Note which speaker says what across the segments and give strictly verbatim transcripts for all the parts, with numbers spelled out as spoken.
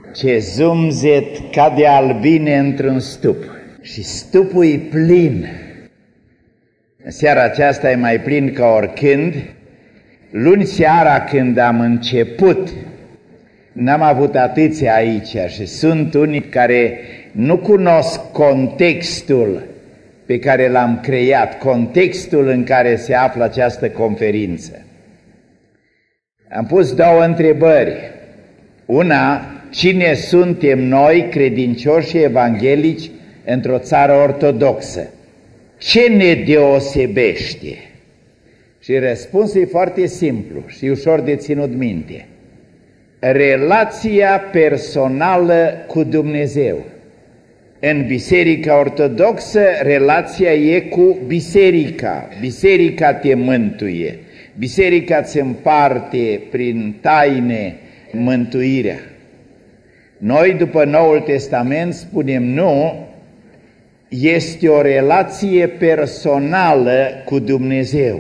Speaker 1: Ce zumzet ca de albine într-un stup și stupul e plin. În seara aceasta e mai plin ca oricând. Luni seara când am început, n-am avut atâția aici și sunt unii care nu cunosc contextul pe care l-am creat, contextul în care se află această conferință. Am pus două întrebări. Una, cine suntem noi, credincioși evanghelici, într-o țară ortodoxă? Ce ne deosebește? Și răspunsul e foarte simplu și ușor de ținut minte. Relația personală cu Dumnezeu. În Biserica Ortodoxă, relația e cu Biserica. Biserica te mântuie. Biserica îți împarte prin taine mântuirea. Noi, după Noul Testament, spunem nu, este o relație personală cu Dumnezeu.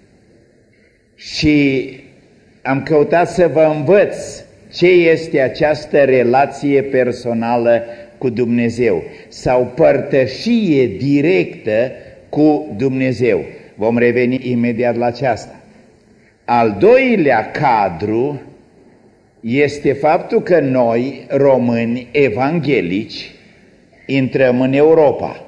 Speaker 1: Și am căutat să vă învăț ce este această relație personală cu Dumnezeu sau părtășie directă cu Dumnezeu. Vom reveni imediat la aceasta. Al doilea cadru este faptul că noi, români evanghelici, intrăm în Europa.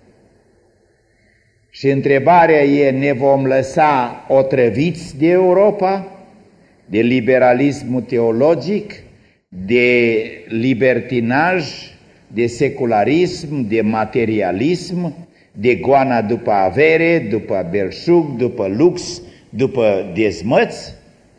Speaker 1: Și întrebarea e, ne vom lăsa otrăviți de Europa, de liberalismul teologic, de libertinaj, de secularism, de materialism, de goana după avere, după belșug, după lux, după dezmăți?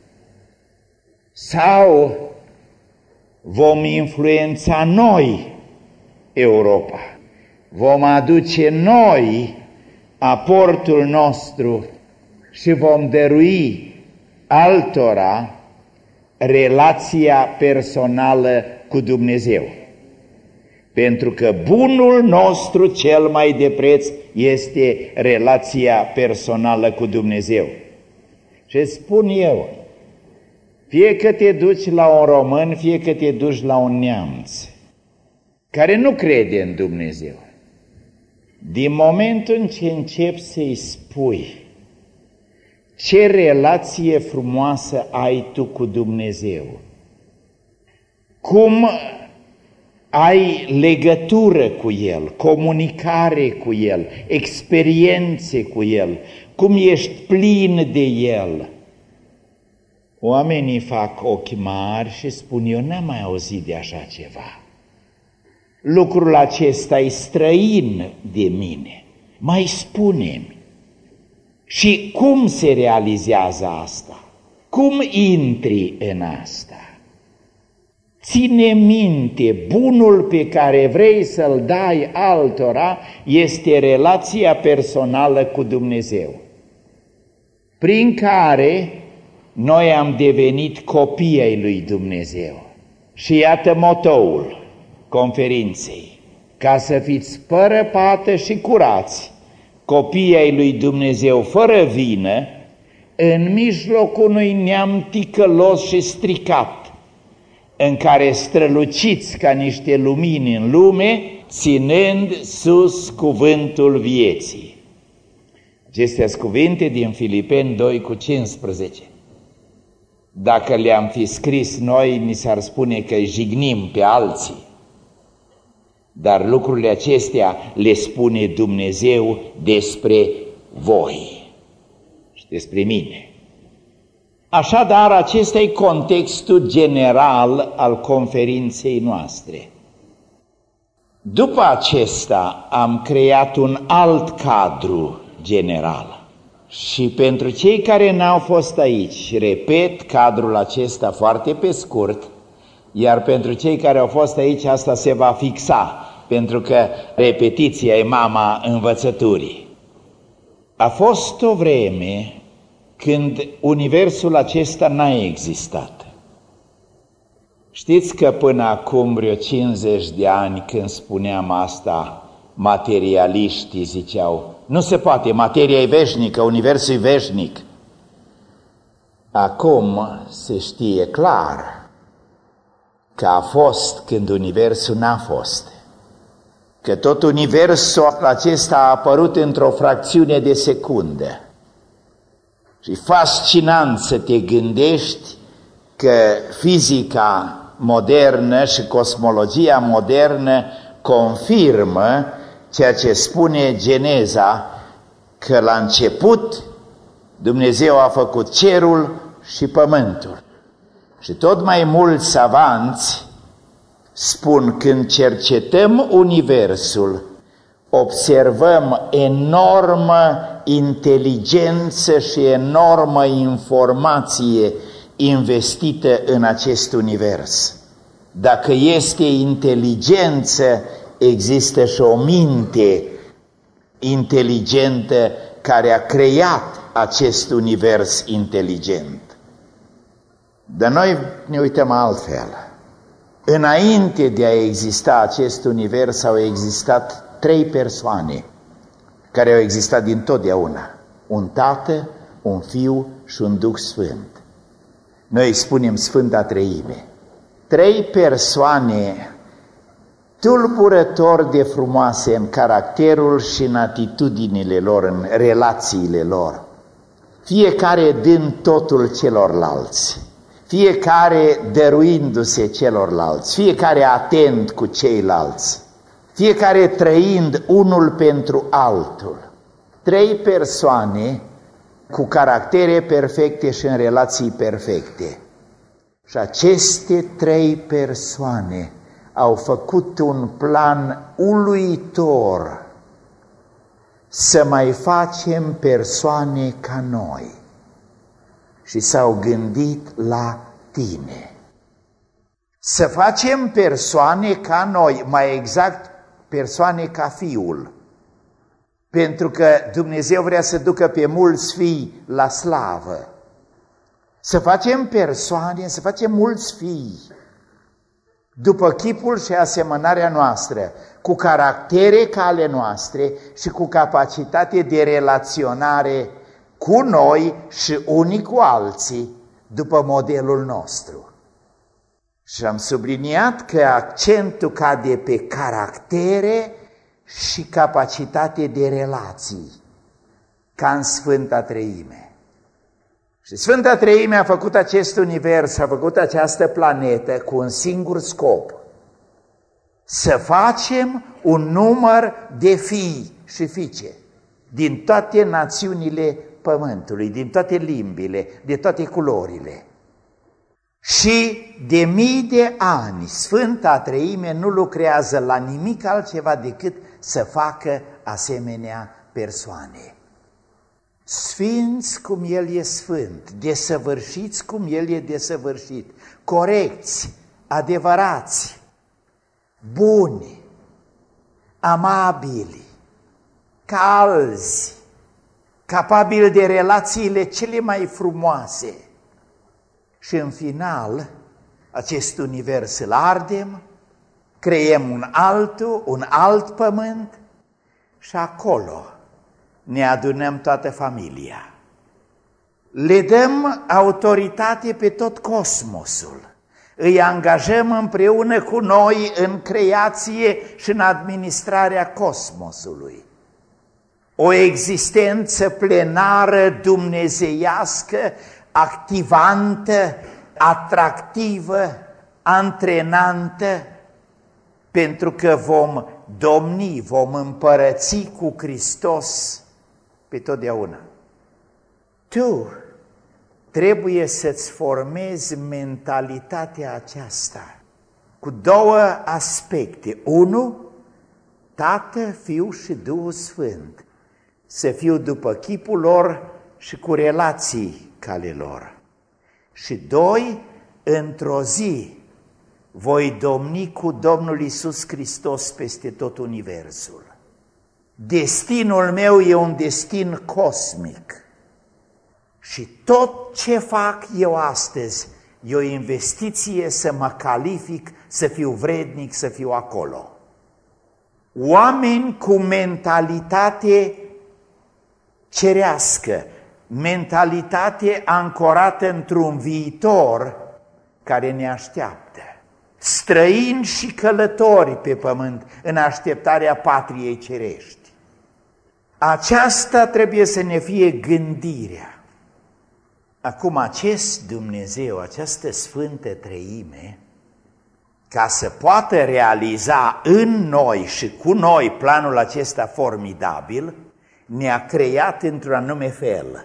Speaker 1: Sau vom influența noi Europa? Vom aduce noi aportul nostru și vom dărui altora relația personală cu Dumnezeu. Pentru că bunul nostru cel mai de preț este relația personală cu Dumnezeu. Ce spun eu? Fie că te duci la un român, fie că te duci la un neamț care nu crede în Dumnezeu, din momentul în ce începi să-i spui ce relație frumoasă ai tu cu Dumnezeu, cum ai legătură cu El, comunicare cu El, experiențe cu El, cum ești plin de El, oamenii fac ochi mari și spun, eu n-am mai auzit de așa ceva. Lucrul acesta e străin de mine. Mai spune-mi. Și cum se realizează asta? Cum intri în asta? Ține minte, bunul pe care vrei să-l dai altora este relația personală cu Dumnezeu, prin care noi am devenit copii ai lui Dumnezeu. Și iată motoul conferinței: ca să fiți fără pată și curați, copii ai lui Dumnezeu fără vină, în mijlocul unui neam ticălos și stricat, în care străluciți ca niște lumini în lume, ținând sus cuvântul vieții. Acestea sunt cuvinte din Filipeni doi cu cincisprezece. Dacă le-am fi scris noi, ni s-ar spune că jignim pe alții. Dar lucrurile acestea le spune Dumnezeu despre voi și despre mine. Așadar, acesta e contextul general al conferinței noastre. După acesta am creat un alt cadru general. Și pentru cei care n-au fost aici, repet cadrul acesta foarte pe scurt, iar pentru cei care au fost aici asta se va fixa, pentru că repetiția e mama învățăturii. A fost o vreme când universul acesta n-a existat. Știți că până acum vreo cincizeci de ani, când spuneam asta, materialiștii ziceau, nu se poate, materia e veșnică, universul e veșnic. Acum se știe clar că a fost când universul n-a fost, că tot universul acesta a apărut într-o fracțiune de secundă. Și fascinant să te gândești că fizica modernă și cosmologia modernă confirmă ceea ce spune Geneza, că la început Dumnezeu a făcut cerul și pământul. Și tot mai mulți savanți spun, când cercetăm universul, observăm enormă inteligență și enormă informație investită în acest univers. Dacă este inteligență, există și o minte inteligentă care a creat acest univers inteligent. Dar noi ne uităm altfel. Înainte de a exista acest univers au existat trei persoane care au existat dintotdeauna: un Tată, un Fiu și un Duh Sfânt. Noi îi spunem Sfânta Treime. Trei persoane tulburător de frumoase în caracterul și în atitudinile lor, în relațiile lor. Fiecare dând totul celorlalți, fiecare dăruindu-se celorlalți, fiecare atent cu ceilalți, fiecare trăind unul pentru altul. Trei persoane cu caractere perfecte și în relații perfecte. Și aceste trei persoane au făcut un plan uluitor să mai facem persoane ca noi. Și s-au gândit la tine. Să facem persoane ca noi, mai exact persoane ca Fiul. Pentru că Dumnezeu vrea să ducă pe mulți fii la slavă. Să facem persoane, să facem mulți fii după chipul și asemănarea noastră, cu caractere ca ale noastre și cu capacitate de relaționare cu noi și unii cu alții, după modelul nostru. Și am subliniat că accentul cade pe caractere și capacitate de relații, ca în Sfânta Treime. Și Sfânta Treime a făcut acest univers, a făcut această planetă cu un singur scop: să facem un număr de fii și fiice din toate națiunile pământului, din toate limbile, de toate culorile. Și de mii de ani Sfânta Treime nu lucrează la nimic altceva decât să facă asemenea persoane. Sfinți cum El e sfânt, desăvârșiți cum El e desăvârșit, corecți, adevărați, buni, amabili, calzi, capabili de relațiile cele mai frumoase. Și în final, acest univers îl ardem, creăm un altul, un alt pământ și acolo ne adunăm toată familia. Le dăm autoritate pe tot cosmosul. Îi angajăm împreună cu noi în creație și în administrarea cosmosului. O existență plenară dumnezeiască, activantă, atractivă, antrenantă, pentru că vom domni, vom împărăți cu Hristos pe totdeauna. Tu trebuie să-ți formezi mentalitatea aceasta cu două aspecte. Unu, Tată, Fiu și Duhul Sfânt, să fiu după chipul lor și cu relații ca ale lor. Și doi, într-o zi voi domni cu Domnul Iisus Hristos peste tot universul. Destinul meu e un destin cosmic și tot ce fac eu astăzi e o investiție să mă calific, să fiu vrednic, să fiu acolo. Oameni cu mentalitate cerească, mentalitate ancorată într-un viitor care ne așteaptă. străini și călători pe pământ în așteptarea patriei cerești. Aceasta trebuie să ne fie gândirea. Acum acest Dumnezeu, această Sfântă Treime, ca să poată realiza în noi și cu noi planul acesta formidabil, ne-a creat într-un anume fel.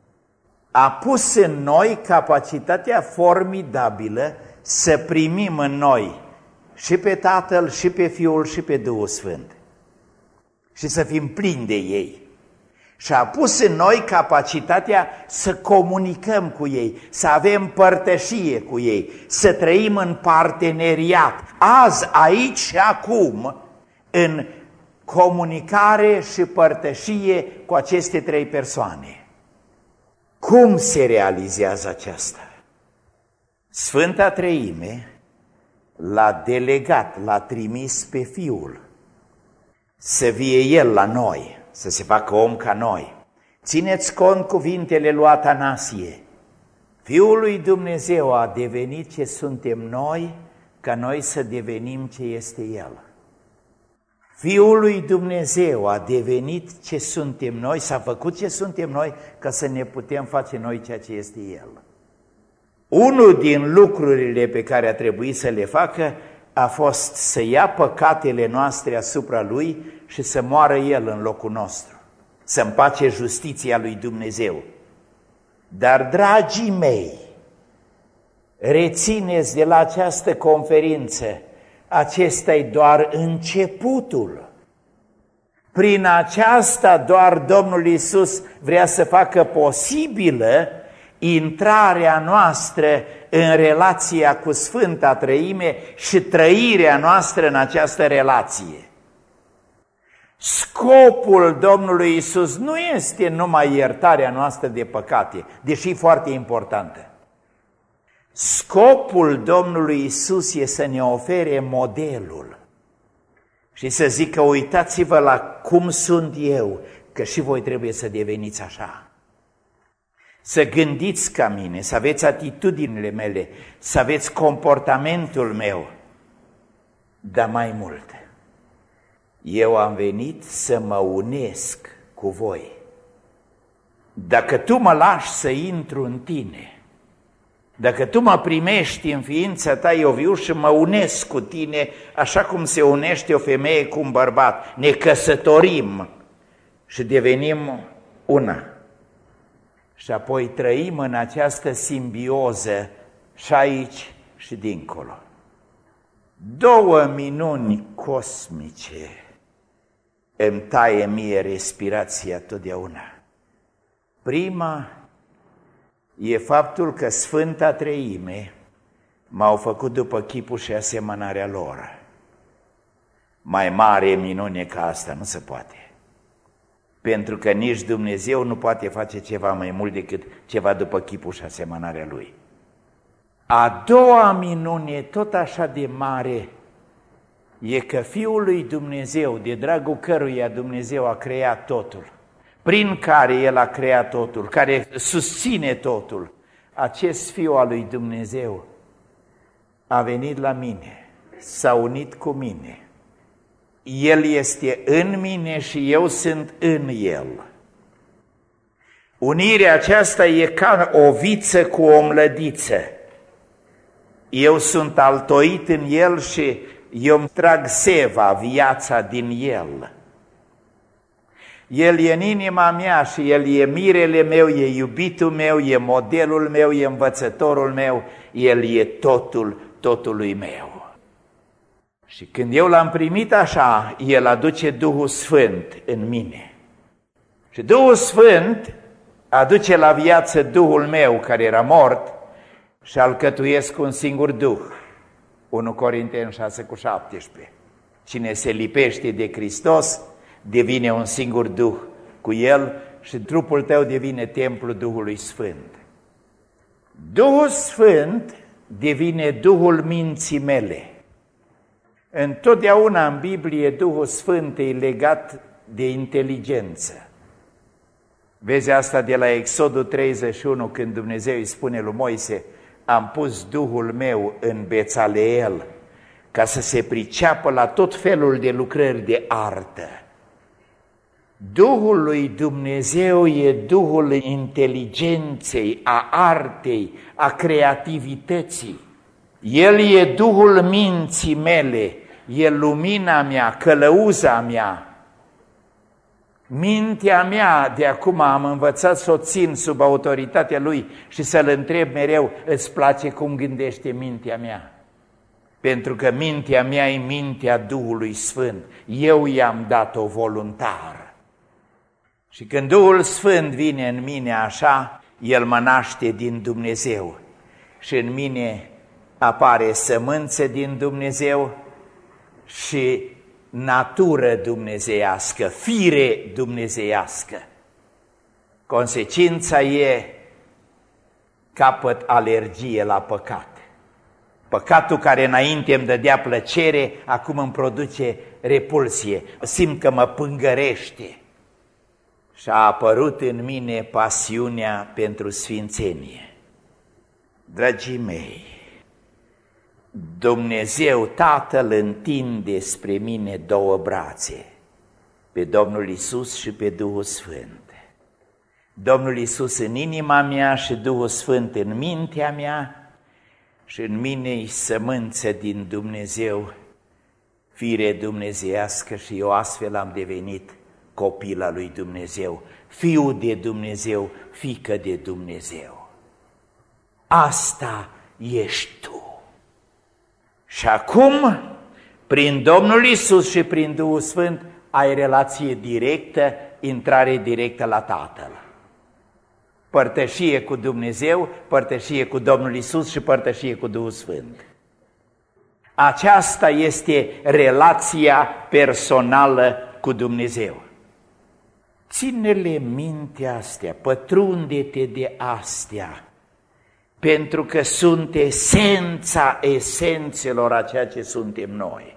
Speaker 1: A pus în noi capacitatea formidabilă să primim în noi și pe Tatăl, și pe Fiul, și pe Duhul Sfânt și să fim plini de ei. Și a pus în noi capacitatea să comunicăm cu ei, să avem părtășie cu ei, să trăim în parteneriat, azi, aici și acum, în comunicare și părtășie cu aceste trei persoane. Cum se realizează aceasta? Sfânta Treime l-a delegat, l-a trimis pe Fiul să vie El la noi, să se facă om ca noi. Țineți cont cuvintele lui Atanasie. Fiul lui Dumnezeu a devenit ce suntem noi, ca noi să devenim ce este El. Fiul lui Dumnezeu a devenit ce suntem noi, s-a făcut ce suntem noi, ca să ne putem face noi ceea ce este El. Unul din lucrurile pe care a trebuit să le facă a fost să ia păcatele noastre asupra Lui și să moară El în locul nostru, să împace justiția lui Dumnezeu. Dar, dragii mei, rețineți de la această conferință, acesta-i doar începutul. Prin aceasta doar Domnul Iisus vrea să facă posibilă intrarea noastră în relația cu Sfânta Treime și trăirea noastră în această relație. Scopul Domnului Iisus nu este numai iertarea noastră de păcate, deși foarte importantă. Scopul Domnului Iisus este să ne ofere modelul și să zică, uitați-vă la cum sunt eu, că și voi trebuie să deveniți așa. Să gândiți ca mine, să aveți atitudinile mele, să aveți comportamentul meu, dar mai mult. Eu am venit să mă unesc cu voi. Dacă tu mă lași să intru în tine, dacă tu mă primești în ființa ta, eu viu și mă unesc cu tine, așa cum se unește o femeie cu un bărbat. Ne căsătorim și devenim una. Și apoi trăim în această simbioză și aici și dincolo. Două minuni cosmice îmi taie mie respirația totdeauna. Prima e faptul că Sfânta Treime m-au făcut după chipul și asemănarea lor. Mai mare minune ca asta nu se poate. Pentru că nici Dumnezeu nu poate face ceva mai mult decât ceva după chipul și asemănarea Lui. A doua minune, tot așa de mare, e că Fiul lui Dumnezeu, de dragul căruia Dumnezeu a creat totul, prin care El a creat totul, care susține totul, acest Fiu al lui Dumnezeu a venit la mine, s-a unit cu mine. El este în mine și eu sunt în El. Unirea aceasta e ca o viță cu o mlădiță. Eu sunt altoit în El și eu îmi trag seva, viața din El. El e în inima mea și El e mirele meu, e iubitul meu, e modelul meu, e învățătorul meu, El e totul, totului meu. Și când eu l-am primit așa, El aduce Duhul Sfânt în mine. Și Duhul Sfânt aduce la viață Duhul meu care era mort și alcătuiesc un singur Duh. unu Corinteni șase cu șaptesprezece. Cine se lipește de Hristos devine un singur Duh cu El și trupul tău devine templul Duhului Sfânt. Duhul Sfânt devine Duhul minții mele. Întotdeauna în Biblie Duhul Sfânt e legat de inteligență. Vezi asta de la Exodul treizeci și unu, când Dumnezeu îi spune lui Moise, am pus Duhul meu în Bețaleel, ca să se priceapă la tot felul de lucrări de artă. Duhul lui Dumnezeu e Duhul inteligenței, a artei, a creativității. El e Duhul minții mele, e lumina mea, călăuza mea. Mintea mea, de acum am învățat să o țin sub autoritatea Lui și să-L întreb mereu, îți place cum gândește mintea mea? Pentru că mintea mea e mintea Duhului Sfânt, eu i-am dat-o voluntar. Și când Duhul Sfânt vine în mine așa, El mă naște din Dumnezeu și în mine apare sămânță din Dumnezeu și natură dumnezeiască, fire dumnezeiască. Consecința e capăt alergie la păcat. Păcatul care înainte îmi dădea plăcere, acum îmi produce repulsie. Simt că mă pângărește. Și a apărut în mine pasiunea pentru sfințenie. Dragii mei, Dumnezeu Tatăl întinde spre mine două brațe, pe Domnul Iisus și pe Duhul Sfânt. Domnul Iisus în inima mea și Duhul Sfânt în mintea mea și în mine-i sămânță din Dumnezeu, fire dumnezeiască și eu astfel am devenit copil al lui Dumnezeu, fiu de Dumnezeu, fiică de Dumnezeu. Asta ești tu. Și acum, prin Domnul Iisus și prin Duhul Sfânt, ai relație directă, intrare directă la Tatăl. Părtășie cu Dumnezeu, părtășie cu Domnul Iisus și părtășie cu Duhul Sfânt. Aceasta este relația personală cu Dumnezeu. Ține-le minte astea, pătrunde-te de astea, pentru că sunt esența esențelor a ceea ce suntem noi.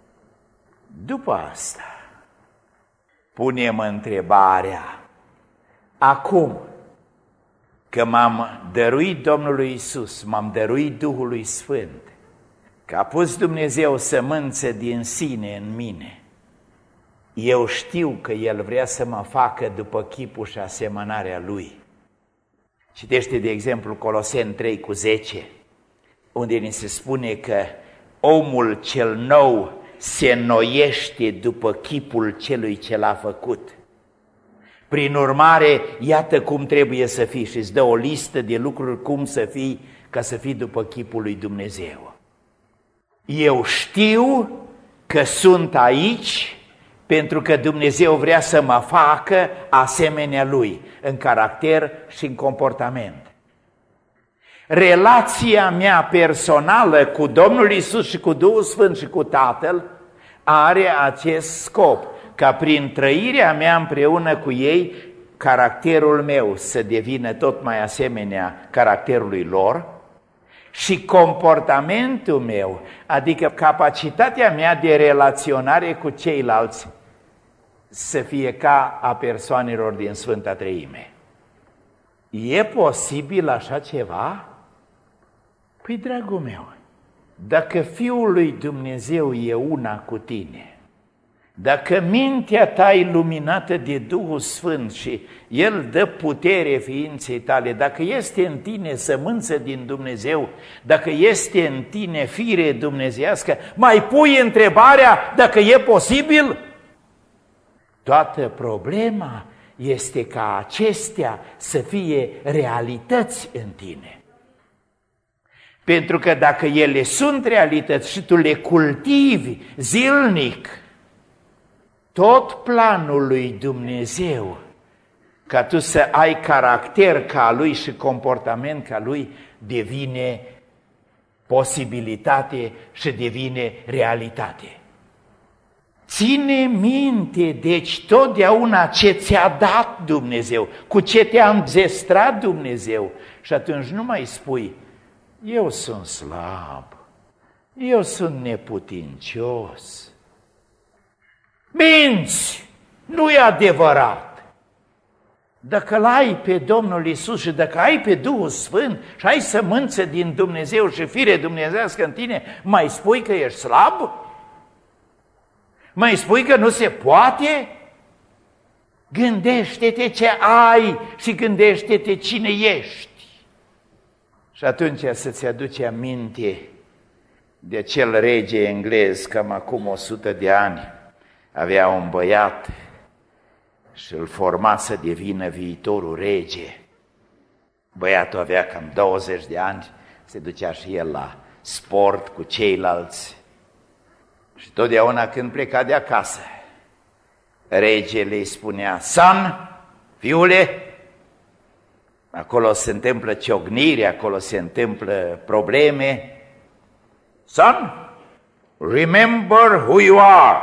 Speaker 1: După asta, punem întrebarea, acum că m-am dăruit Domnului Iisus, m-am dăruit Duhului Sfânt, că a pus Dumnezeu sămânță din sine în mine, eu știu că El vrea să mă facă după chipul și asemănarea Lui. Citește, de exemplu, Coloseni trei cu zece, unde ni se spune că omul cel nou se înnoiește după chipul celui ce l-a făcut. Prin urmare, iată cum trebuie să fii și îți dă o listă de lucruri cum să fii ca să fii după chipul lui Dumnezeu. Eu știu că sunt aici pentru că Dumnezeu vrea să mă facă asemenea Lui, în caracter și în comportament. Relația mea personală cu Domnul Iisus și cu Duhul Sfânt și cu Tatăl are acest scop, ca prin trăirea mea împreună cu ei, caracterul meu să devină tot mai asemenea caracterului lor și comportamentul meu, adică capacitatea mea de relaționare cu ceilalți, să fie ca a persoanelor din Sfânta Treime. E posibil așa ceva? Păi, dragul meu, dacă Fiul lui Dumnezeu e una cu tine, dacă mintea ta e luminată de Duhul Sfânt și El dă putere ființei tale, dacă este în tine sămânță din Dumnezeu, dacă este în tine fire dumnezeiască, mai pui întrebarea dacă e posibil? Toată problema este ca acestea să fie realități în tine. Pentru că dacă ele sunt realități și tu le cultivi zilnic, tot planul lui Dumnezeu, ca tu să ai caracter ca Lui și comportament ca Lui, devine posibilitate și devine realitate. Ține minte, deci, totdeauna ce ți-a dat Dumnezeu, cu ce te-a înzestrat Dumnezeu. Și atunci nu mai spui, eu sunt slab, eu sunt neputincios. Minți, nu e adevărat. Dacă l-ai pe Domnul Iisus și dacă ai pe Duhul Sfânt și ai sămânță din Dumnezeu și fire dumnezească în tine, mai spui că ești slab? Mai spui că nu se poate? Gândește-te ce ai și gândește-te cine ești. Și atunci să-ți aduce aminte de acel rege englez, cam acum o sută de ani, avea un băiat și îl forma să devină viitorul rege. Băiatul avea cam douăzeci de ani, se ducea și el la sport cu ceilalți. Și totdeauna când pleca de acasă, regele îi spunea: son, fiule, acolo se întâmplă ciocniri, acolo se întâmplă probleme. Son, remember who you are.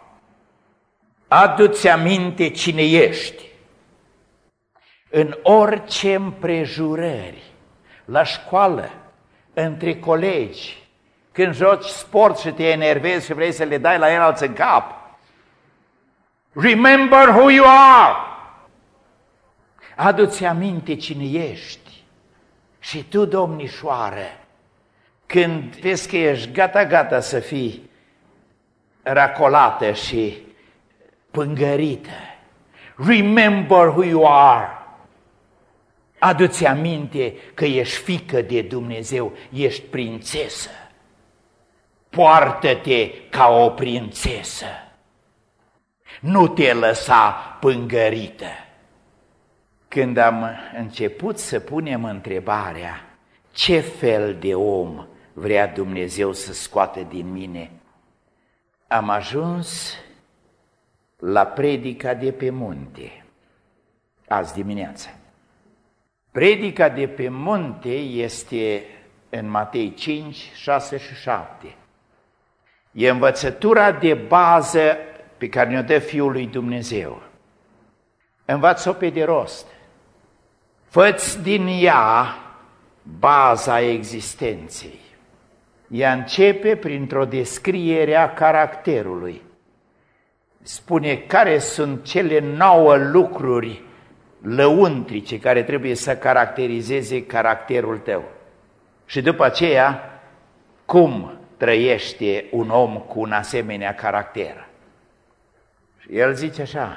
Speaker 1: Adu-ți aminte cine ești. În orice împrejurări, la școală, între colegi, când joci sport și te enervezi și vrei să le dai la el alții în cap, remember who you are. Adu-ți aminte cine ești. Și tu, domnișoară, când vezi că ești gata-gata să fii racolată și pângărită, remember who you are. Adu-ți aminte că ești fiică de Dumnezeu, ești prințesă. Poartă-te ca o prințesă. Nu te lăsa pângărită. Când am început să punem întrebarea ce fel de om vrea Dumnezeu să scoată din mine, am ajuns la predica de pe munte, azi dimineață. Predica de pe munte este în Matei cinci, șase și șapte. E învățătura de bază pe care ne-o dă Fiul lui Dumnezeu. Învață-o pe de rost. Fă-ți din ea baza existenței. Ea începe printr-o descriere a caracterului. Spune care sunt cele nouă lucruri lăuntrice care trebuie să caracterizeze caracterul tău. Și după aceea, cum trăiește un om cu un asemenea caracter? Și el zice așa: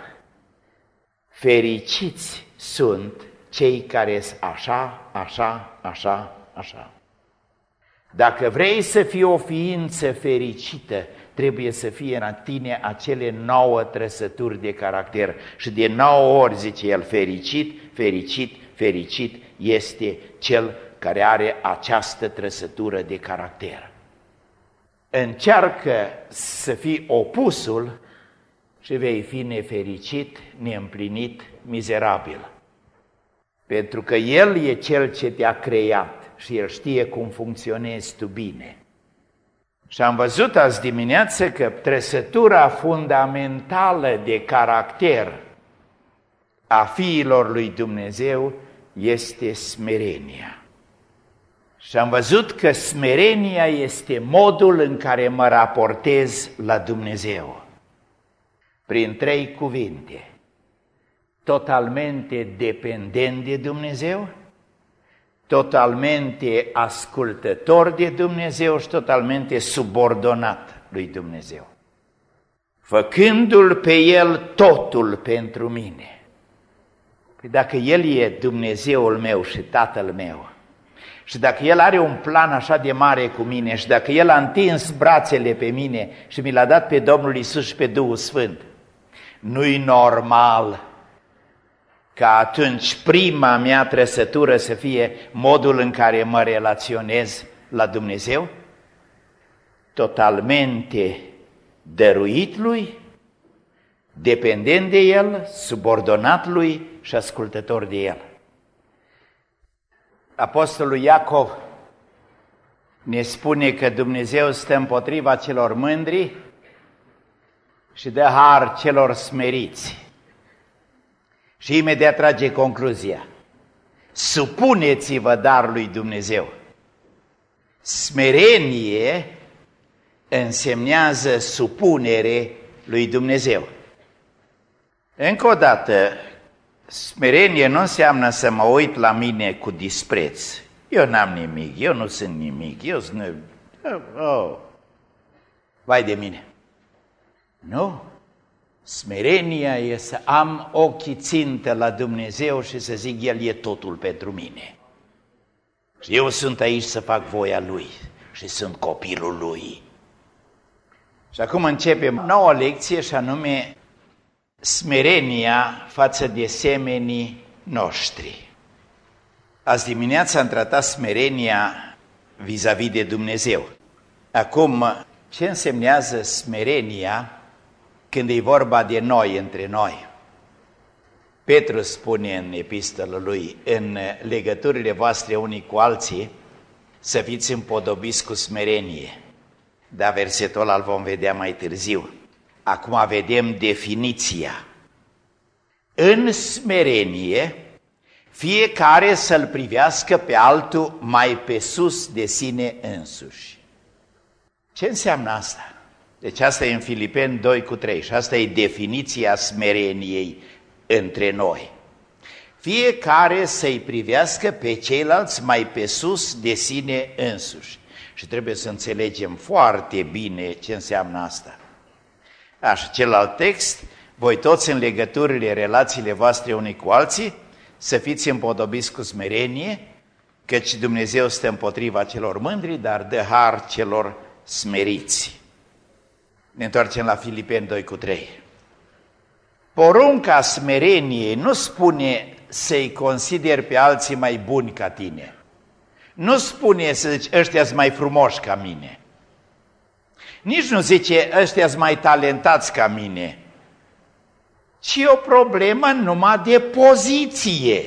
Speaker 1: fericiți sunt cei care sunt așa, așa, așa, așa. Dacă vrei să fii o ființă fericită, trebuie să fie în tine acele nouă trăsături de caracter. Și de nouă ori zice el: fericit, fericit, fericit este cel care are această trăsătură de caracter. Încearcă să fii opusul și vei fi nefericit, neîmplinit, mizerabil. Pentru că El e Cel ce te-a creat și El știe cum funcționezi tu bine. Și am văzut azi dimineață că trăsătura fundamentală de caracter a fiilor lui Dumnezeu este smerenia. Și am văzut că smerenia este modul în care mă raportez la Dumnezeu. Prin trei cuvinte: totalmente dependent de Dumnezeu, totalmente ascultător de Dumnezeu și totalmente subordonat lui Dumnezeu. Făcându-L pe El totul pentru mine. Păi dacă El e Dumnezeul meu și Tatăl meu, și dacă El are un plan așa de mare cu mine, și dacă El a întins brațele pe mine și mi l-a dat pe Domnul Iisus și pe Duhul Sfânt, nu-i normal ca atunci prima mea trăsătură să fie modul în care mă relaționez la Dumnezeu? Totalmente dăruit Lui, dependent de El, subordonat Lui și ascultător de El. Apostolul Iacov ne spune că Dumnezeu stă împotriva celor mândri și dă har celor smeriți. Și imediat trage concluzia: supuneți-vă dar lui Dumnezeu. Smerenie însemnează supunere lui Dumnezeu. Încă o dată, Smerenie nu înseamnă să mă uit la mine cu dispreț. Eu n-am nimic, eu nu sunt nimic, eu sunt... Oh, vai de mine! Nu! Smerenia e să am ochii țintă la Dumnezeu și să zic, El e totul pentru mine. Și eu sunt aici să fac voia Lui și sunt copilul Lui. Și acum începem nouă lecție și anume smerenia față de semenii noștri. Azi dimineața am tratat smerenia vis-a-vis de Dumnezeu. Acum, ce însemnează smerenia când e vorba de noi, între noi? Petru spune în epistola lui, în legăturile voastre unii cu alții, să fiți împodobiți cu smerenie. Dar versetul ăla îl vom vedea mai târziu. Acum vedem definiția. În smerenie, fiecare să-l privească pe altul mai pe sus de sine însuși. Ce înseamnă asta? Deci asta e în Filipeni doi cu trei și asta e definiția smereniei între noi. Fiecare să-i privească pe ceilalți mai pe sus de sine însuși. Și trebuie să înțelegem foarte bine ce înseamnă asta. Așa, celălalt text, voi toți în legăturile, relațiile voastre unii cu alții, să fiți împodobiți cu smerenie, căci Dumnezeu stă împotriva celor mândri, dar dă har celor smeriți. Ne întoarcem la Filipeni doi cu trei. Porunca smereniei nu spune să-i consideri pe alții mai buni ca tine. Nu spune să zici, ăștia-s mai frumoși ca mine. Nici nu zice, ăștia-s mai talentați ca mine. Ci o problemă numai de poziție.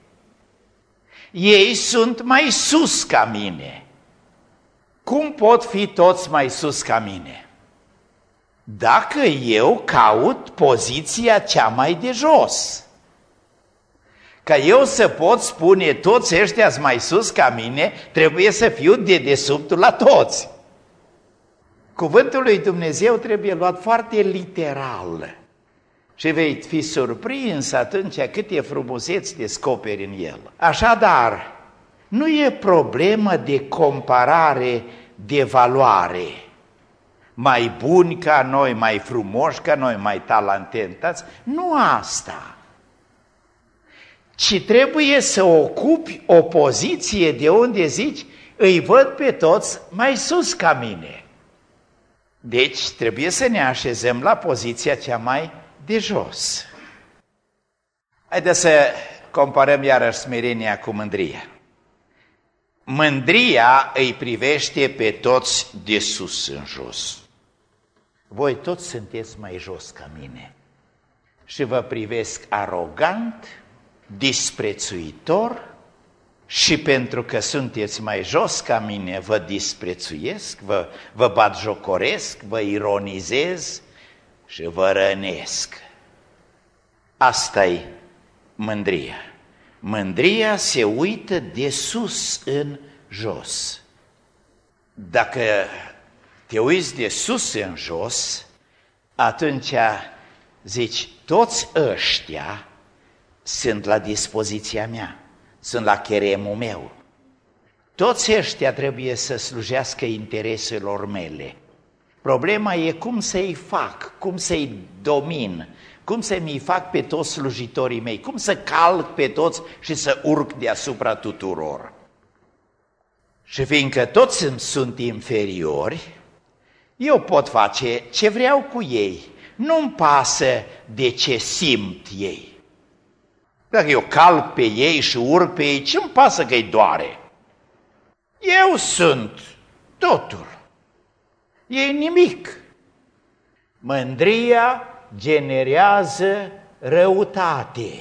Speaker 1: Ei sunt mai sus ca mine. Cum pot fi toți mai sus ca mine? Dacă eu caut poziția cea mai de jos. Ca eu să pot spune toți ăștia mai sus ca mine, trebuie să fiu de dedesubtul la toți. Cuvântul lui Dumnezeu trebuie luat foarte literal și vei fi surprins atunci câte frumuseți descoperi în el. Așadar, nu e problemă de comparare de valoare. Mai buni ca noi, mai frumoși ca noi, mai talentați, nu asta. Ci trebuie să ocupi o poziție de unde zici, îi văd pe toți mai sus ca mine. Deci trebuie să ne așezăm la poziția cea mai de jos. Haideți să comparăm iarăși smerenia cu mândria. Mândria îi privește pe toți de sus în jos. Voi toți sunteți mai jos ca mine și vă privesc arogant, disprețuitor și pentru că sunteți mai jos ca mine vă disprețuiesc, vă, vă batjocoresc, vă ironizez și vă rănesc. Asta-i mândria. Mândria se uită de sus în jos. Dacă te uiți de sus în jos, atunci zici, toți ăștia sunt la dispoziția mea, sunt la cheremul meu. Toți ăștia trebuie să slujească intereselor mele. Problema e cum să-i fac, cum să-i domin, cum să-mi fac pe toți slujitorii mei, cum să calc pe toți și să urc deasupra tuturor. Și fiindcă toți sunt inferiori, eu pot face ce vreau cu ei. Nu-mi pasă de ce simt ei. Dacă eu calc pe ei și urc pe ei, ce-mi pasă că-i doare? Eu sunt totul. Ei nimic. Mândria generează răutate.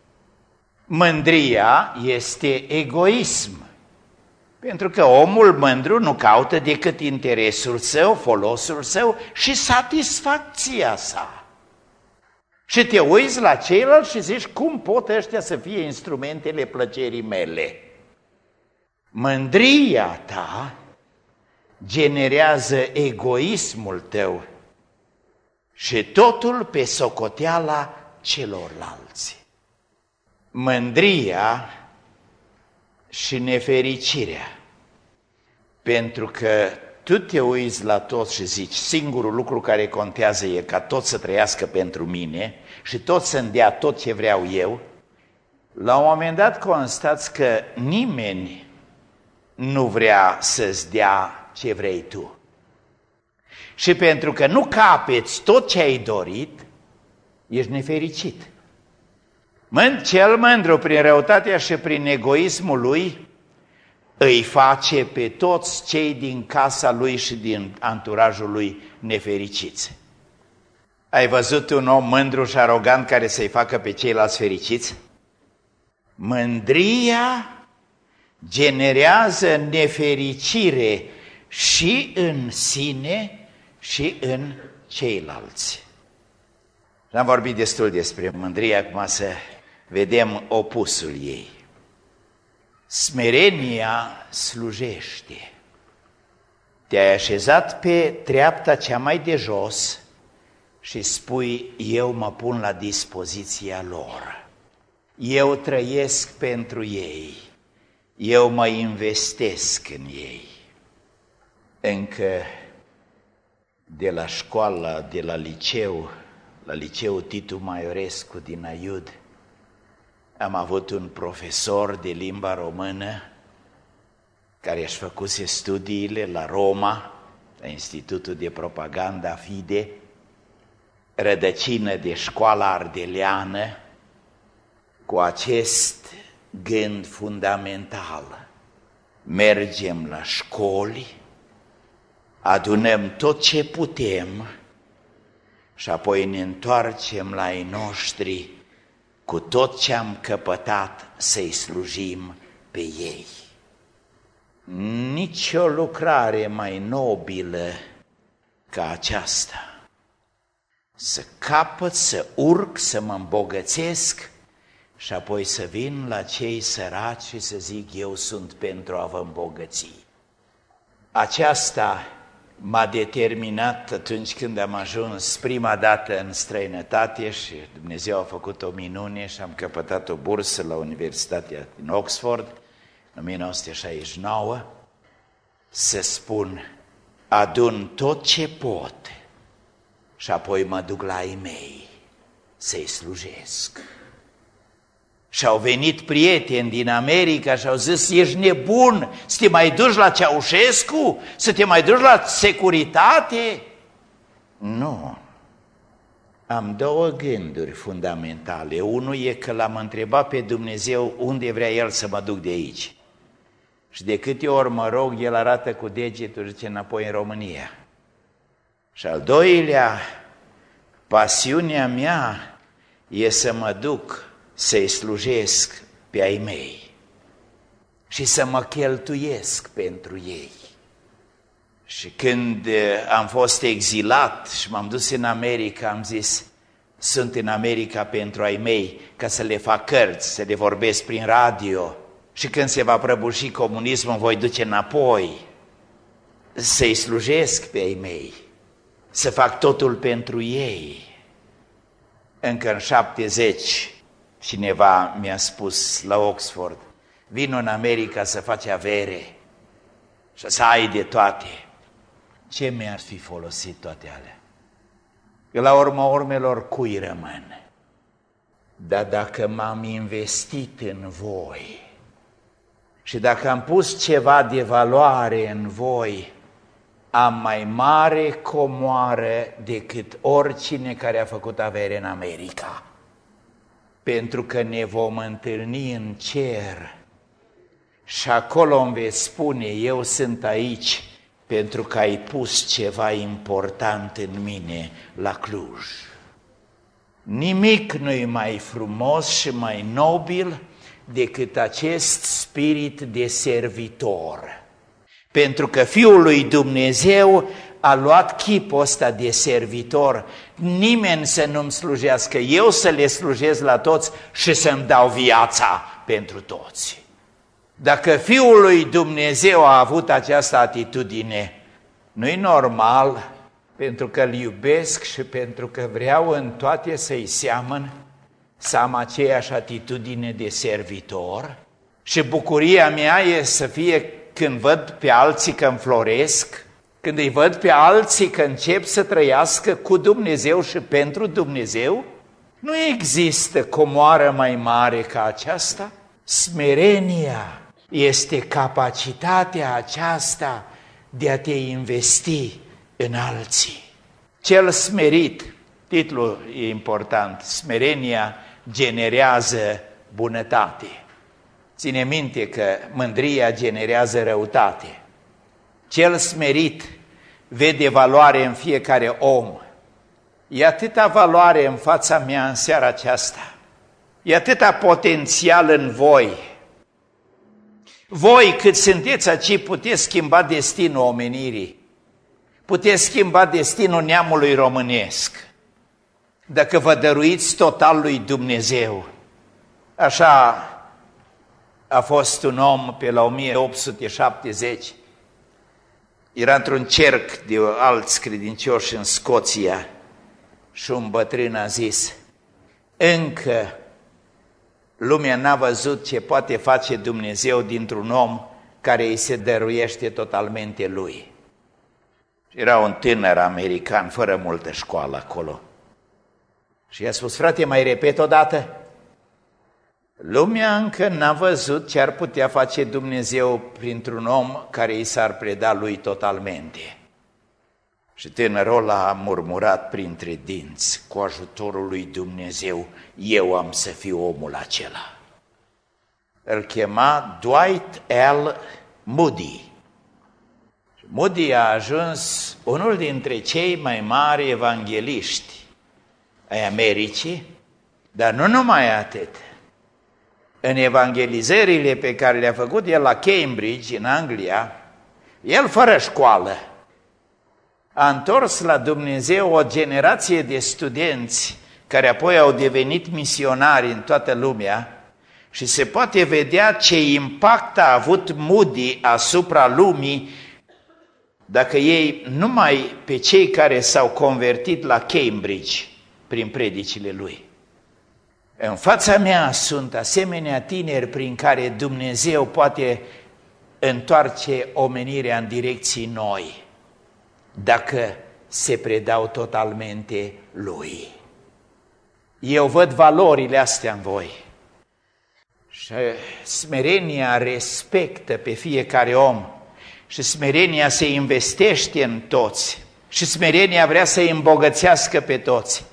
Speaker 1: Mândria este egoism. Pentru că omul mândru nu caută decât interesul său, folosul său și satisfacția sa. Și te uiți la ceilalți și zici, cum pot ăștia să fie instrumentele plăcerii mele? Mândria ta generează egoismul tău și totul pe socoteala celorlalți. mândria și nefericirea. Pentru că tu te uiți la toți și zici, singurul lucru care contează e ca tot să trăiască pentru mine și tot să-mi dea tot ce vreau eu, la un moment dat constați că nimeni nu vrea să-ți dea ce vrei tu. Și pentru că nu capeți tot ce ai dorit, ești nefericit. Cel mândru, prin răutatea și prin egoismul lui, îi face pe toți cei din casa lui și din anturajul lui nefericiți. Ai văzut un om mândru și arogant care să-i facă pe ceilalți fericiți? Mândria generează nefericire și în sine și în ceilalți. Am vorbit destul despre mândrie, acum să vedem opusul ei. Smerenia slujește. Te-ai așezat pe treapta cea mai de jos și spui, eu mă pun la dispoziția lor. Eu trăiesc pentru ei. Eu mă investesc în ei. Încă de la școală, de la liceu, la liceul Titu Maiorescu din Aiud, am avut un profesor de limba română care își făcuse studiile la Roma, la Institutul de Propaganda Fide, rădăcină de școala ardeleană, cu acest gând fundamental. Mergem la școli, adunăm tot ce putem și apoi ne întoarcem la ei noștri cu tot ce am căpătat să-i slujim pe ei. Nici o lucrare mai nobilă ca aceasta. Să capăt, să urc, să mă îmbogățesc și apoi să vin la cei săraci și să zic, eu sunt pentru a vă îmbogăți. Aceasta m-a determinat atunci când am ajuns prima dată în străinătate și Dumnezeu a făcut o minune și am căpătat o bursă la Universitatea din Oxford în o mie nouă sute șaizeci și nouă, să spun, adun tot ce pot și apoi mă duc la ei mei să-i slujesc. Și au venit prieteni din America și au zis, ești nebun să te mai duci la Ceaușescu? Să te mai duci la securitate? Nu. Am două gânduri fundamentale. Unul e că l-am întrebat pe Dumnezeu unde vrea El să mă duc de aici. Și de câte ori mă rog, El arată cu degetul și zice înapoi în România. Și al doilea, pasiunea mea e să mă duc să-i slujesc pe ai mei și să mă cheltuiesc pentru ei. Și când am fost exilat și m-am dus în America, am zis, sunt în America pentru ai mei, ca să le fac cărți, să le vorbesc prin radio și când se va prăbuși comunismul, voi duce înapoi să-i slujesc pe ai mei, să fac totul pentru ei. Încă în șaptezeci, cineva mi-a spus la Oxford, vin în America să faci avere și să ai de toate. Ce mi-ar fi folosit toate alea? Că la urma urmelor cui rămân? Dar dacă m-am investit în voi și dacă am pus ceva de valoare în voi, am mai mare comoară decât oricine care a făcut avere în America. Pentru că ne vom întâlni în cer și acolo îmi veți spune, eu sunt aici pentru că ai pus ceva important în mine la Cluj. Nimic nu-i mai frumos și mai nobil decât acest spirit de servitor. Pentru că Fiul lui Dumnezeu a luat chipul ăsta de servitor. Nimeni să nu-mi slujească, eu să le slujesc la toți și să-mi dau viața pentru toți. Dacă Fiul lui Dumnezeu a avut această atitudine, nu-i normal, pentru că îl iubesc și pentru că vreau în toate să-i seamăn, să am aceeași atitudine de servitor și bucuria mea e să fie când văd pe alții că înfloresc, când îi văd pe alții că încep să trăiască cu Dumnezeu și pentru Dumnezeu. Nu există comoară mai mare ca aceasta. Smerenia este capacitatea aceasta de a te investi în alții. Cel smerit, titlul e important, smerenia generează bunătate. Ține minte că mândria generează răutate. Cel smerit vede valoare în fiecare om. E atâta valoare în fața mea în seara aceasta. E atâta potențial în voi. Voi, cât sunteți aici, puteți schimba destinul omenirii. Puteți schimba destinul neamului românesc. Dacă vă dăruiți total lui Dumnezeu. Așa a fost un om pe la o mie opt sute șaptezeci. Era într-un cerc de alți credincioși în Scoția și un bătrân a zis: încă lumea n-a văzut ce poate face Dumnezeu dintr-un om care îi se dăruiește totalmente lui. Era un tânăr american fără multă școală acolo. Și i-a spus: frate, mai repet odată. Lumea încă n-a văzut ce ar putea face Dumnezeu printr-un om care i s-ar preda lui totalmente. Și tânărul a murmurat printre dinți: cu ajutorul lui Dumnezeu, eu am să fiu omul acela. Îl chema Dwight L. Moody. Moody a ajuns unul dintre cei mai mari evangeliști ai Americii, dar nu numai atât. În evangelizările pe care le-a făcut el la Cambridge, în Anglia, el fără școală, a întors la Dumnezeu o generație de studenți care apoi au devenit misionari în toată lumea și se poate vedea ce impact a avut Moody asupra lumii dacă ei numai pe cei care s-au convertit la Cambridge prin predicile lui. În fața mea sunt asemenea tineri prin care Dumnezeu poate întoarce omenirea în direcții noi, dacă se predau totalmente lui. Eu văd valorile astea în voi. Și smerenia respectă pe fiecare om și smerenia se investește în toți și smerenia vrea să îi îmbogățească pe toți.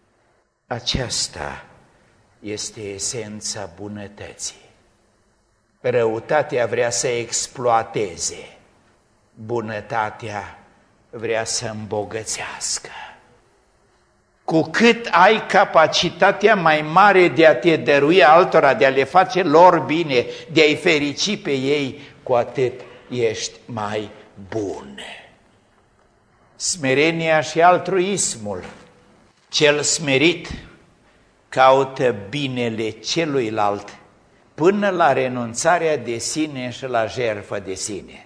Speaker 1: Aceasta este esența bunătății. Răutatea vrea să exploateze, bunătatea vrea să îmbogățească. Cu cât ai capacitatea mai mare de a te dărui altora, de a le face lor bine, de a-i ferici pe ei, cu atât ești mai bun. Smerenia și altruismul. Cel smerit caută binele celuilalt până la renunțarea de sine și la jertfă de sine.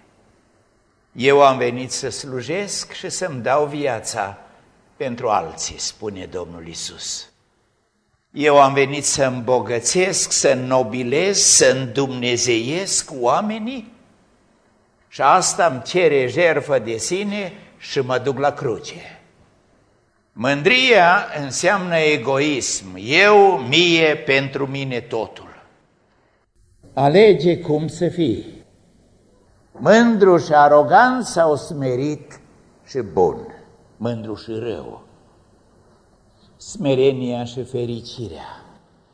Speaker 1: Eu am venit să slujesc și să-mi dau viața pentru alții, spune Domnul Iisus. Eu am venit să îmbogățesc, să înnobilez, să îndumnezeiesc oamenii și asta îmi cere jertfă de sine și mă duc la cruce. Mândria înseamnă egoism, eu, mie, pentru mine totul. Alege cum să fii, mândru și arogant sau smerit și bun, mândru și rău, smerenia și fericirea.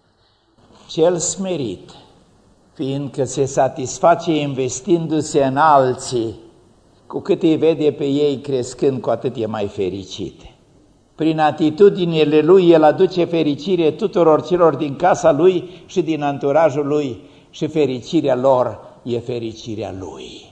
Speaker 1: Cel smerit, fiindcă se satisface investindu-se în alții, cu cât îi vede pe ei crescând, cu atât e mai fericit. Prin atitudinile lui, el aduce fericire tuturor celor din casa lui și din anturajul lui și fericirea lor e fericirea lui.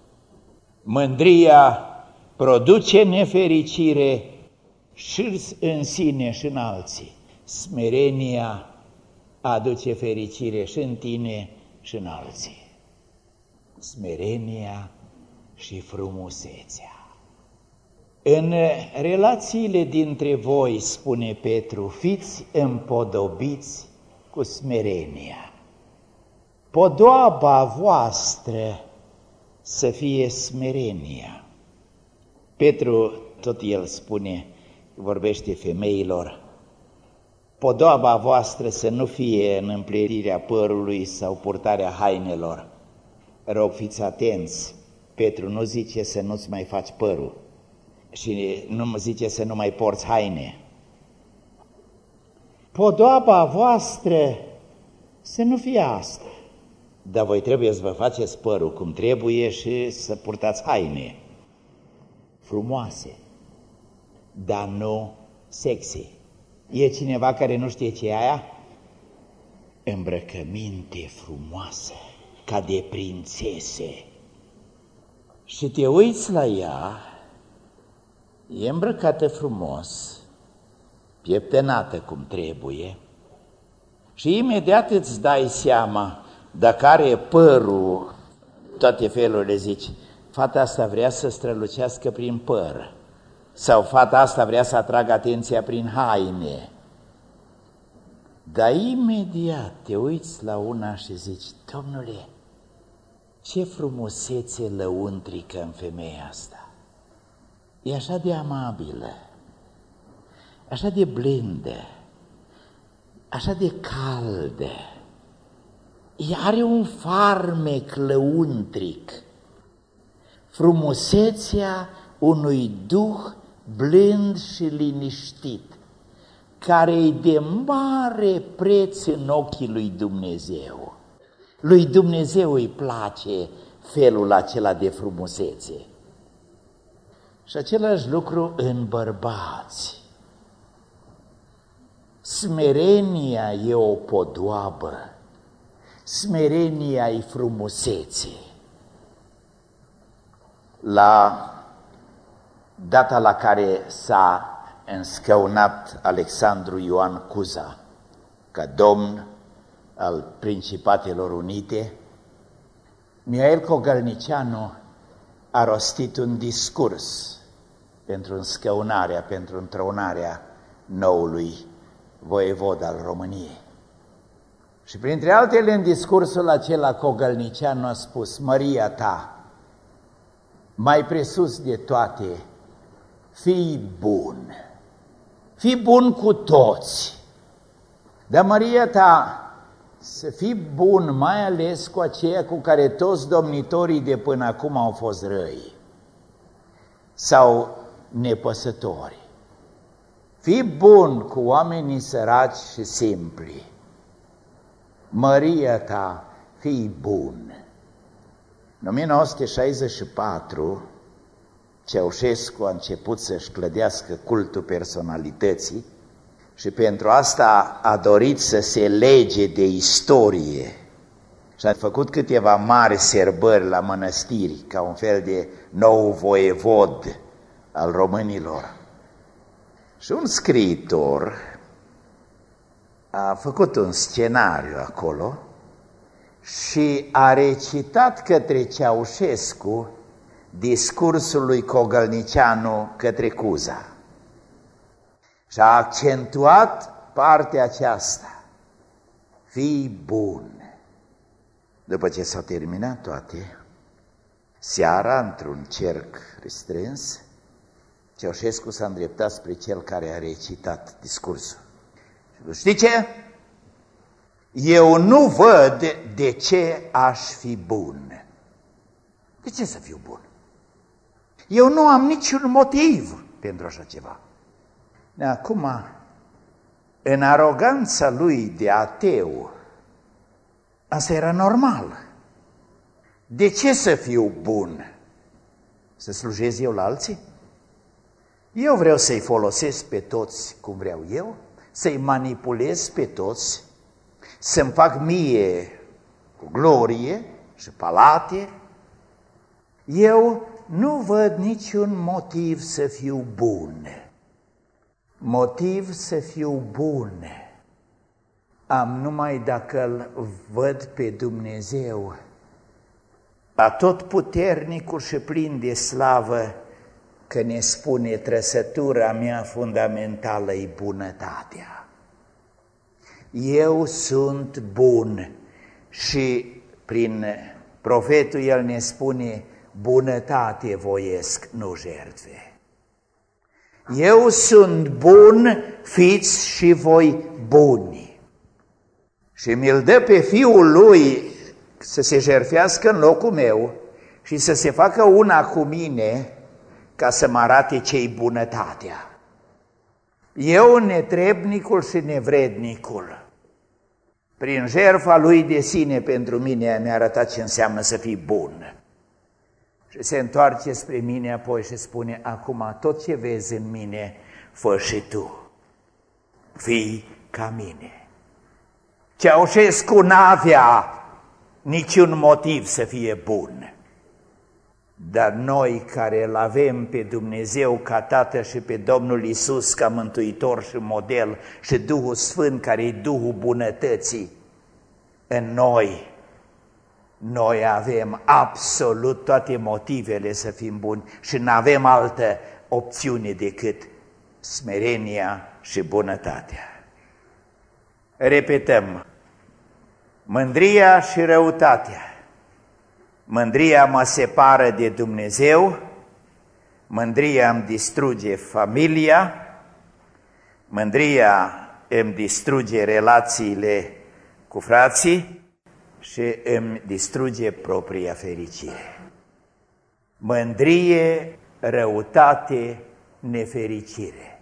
Speaker 1: Mândria produce nefericire și în sine și în alții. Smerenia aduce fericire și în tine și în alții. Smerenia și frumusețea. În relațiile dintre voi, spune Petru, fiți împodobiți cu smerenia. Podoaba voastră să fie smerenia. Petru, tot el spune, vorbește femeilor, podoaba voastră să nu fie în împletirea părului sau purtarea hainelor. Rog, fiți atenți, Petru nu zice să nu-ți mai faci părul și nu zice să nu mai porți haine. Podoaba voastră să nu fie asta, dar voi trebuie să vă faceți părul cum trebuie și să purtați haine frumoase, dar nu sexy. E cineva care nu știe ce e aia? Îmbrăcăminte frumoasă, ca de prințese. Și te uiți la ea, e îmbrăcată frumos, pieptenată cum trebuie, și imediat îți dai seama, dacă are părul, toate felurile, zici, fata asta vrea să strălucească prin păr, sau fata asta vrea să atragă atenția prin haine. Dar imediat te uiți la una și zici, Domnule, ce frumusețe lăuntrică în femeia asta. E așa de amabilă, așa de blândă, așa de caldă. Ea are un farmec lăuntric, frumusețea unui duh blând și liniștit, care-i de mare preț în ochii lui Dumnezeu. Lui Dumnezeu îi place felul acela de frumusețe. Și același lucru în bărbați. Smerenia e o podoabă, smerenia e frumusețe. La data la care s-a înscăunat Alexandru Ioan Cuza ca domn al Principatelor Unite, Mihail Cogălnicianu a rostit un discurs pentru înscăunarea, pentru întronarea noului voievod al României. Și printre altele, în discursul acela, Cogălnicianu a spus, măria ta, mai presus de toate, fii bun, fii bun cu toți, dar măria ta să fii bun, mai ales cu aceia cu care toți domnitorii de până acum au fost răi sau nepăsători. Fii bun cu oamenii săraci și simpli. Măria ta, fii bun. În o mie nouă sute șaizeci și patru, Ceaușescu a început să-și clădească cultul personalității și pentru asta a dorit să se lege de istorie și a făcut câteva mari serbări la mănăstiri, ca un fel de nou voievod al românilor. Și un scriitor a făcut un scenariu acolo și a recitat către Ceaușescu discursul lui Cogălnicianu către Cuza. Și a accentuat partea aceasta, fii bun. După ce s-au terminat toate, seara, într-un cerc restrâns, Ceaușescu s-a îndreptat spre cel care a recitat discursul. Și știi ce? Eu nu văd de ce aș fi bun. De ce să fiu bun? Eu nu am niciun motiv pentru așa ceva. Acum, în aroganța lui de ateu, asta era normal. De ce să fiu bun? Să slujez eu la alții? Eu vreau să-i folosesc pe toți cum vreau eu, să-i manipulez pe toți, să-mi fac mie cu glorie și palate. Eu nu văd niciun motiv să fiu bun. Motiv să fiu bun am numai dacă îl văd pe Dumnezeu, atotputernicul și plin de slavă, că ne spune trăsătura mea fundamentală e bunătatea. Eu sunt bun și prin profetul el ne spune bunătate voiesc, nu jertfe. Eu sunt bun, fiți și voi buni. Și mi-l dă pe Fiul lui să se jertfească în locul meu și să se facă una cu mine ca să mă arate ce-i bunătatea. Eu, netrebnicul și nevrednicul, prin jertfa lui de sine pentru mine mi-a arătat ce înseamnă să fii bun. Și se întoarce spre mine apoi și spune, acum tot ce vezi în mine, fă și tu, fii ca mine. Ceaușescu n-avea niciun motiv să fie bun, dar noi care îl avem pe Dumnezeu ca Tată și pe Domnul Iisus ca Mântuitor și model și Duhul Sfânt care e Duhul bunătății, în noi, noi avem absolut toate motivele să fim buni și nu avem altă opțiune decât smerenia și bunătatea. Repetăm, mândria și răutatea. Mândria mă separă de Dumnezeu, mândria îmi distruge familia, mândria îmi distruge relațiile cu frații și îmi distruge propria fericire. Mândrie, răutate, nefericire.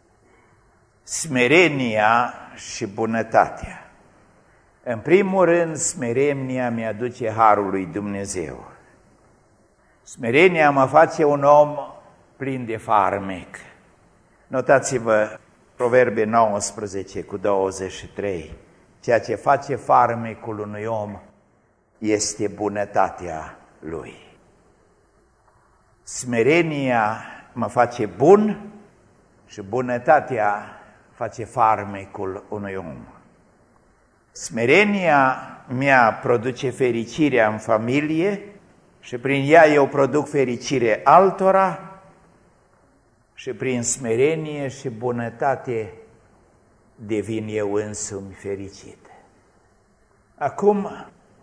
Speaker 1: Smerenia și bunătatea. În primul rând, smerenia mi-aduce harul lui Dumnezeu. Smerenia mă face un om plin de farmec. Notați-vă Proverbe nouăsprezece cu douăzeci și trei. Ceea ce face farmecul unui om este bunătatea lui. Smerenia mă face bun și bunătatea face farmecul unui om. Smerenia mea produce fericirea în familie și prin ea eu produc fericire altora și prin smerenie și bunătate devin eu însumi fericit. Acum,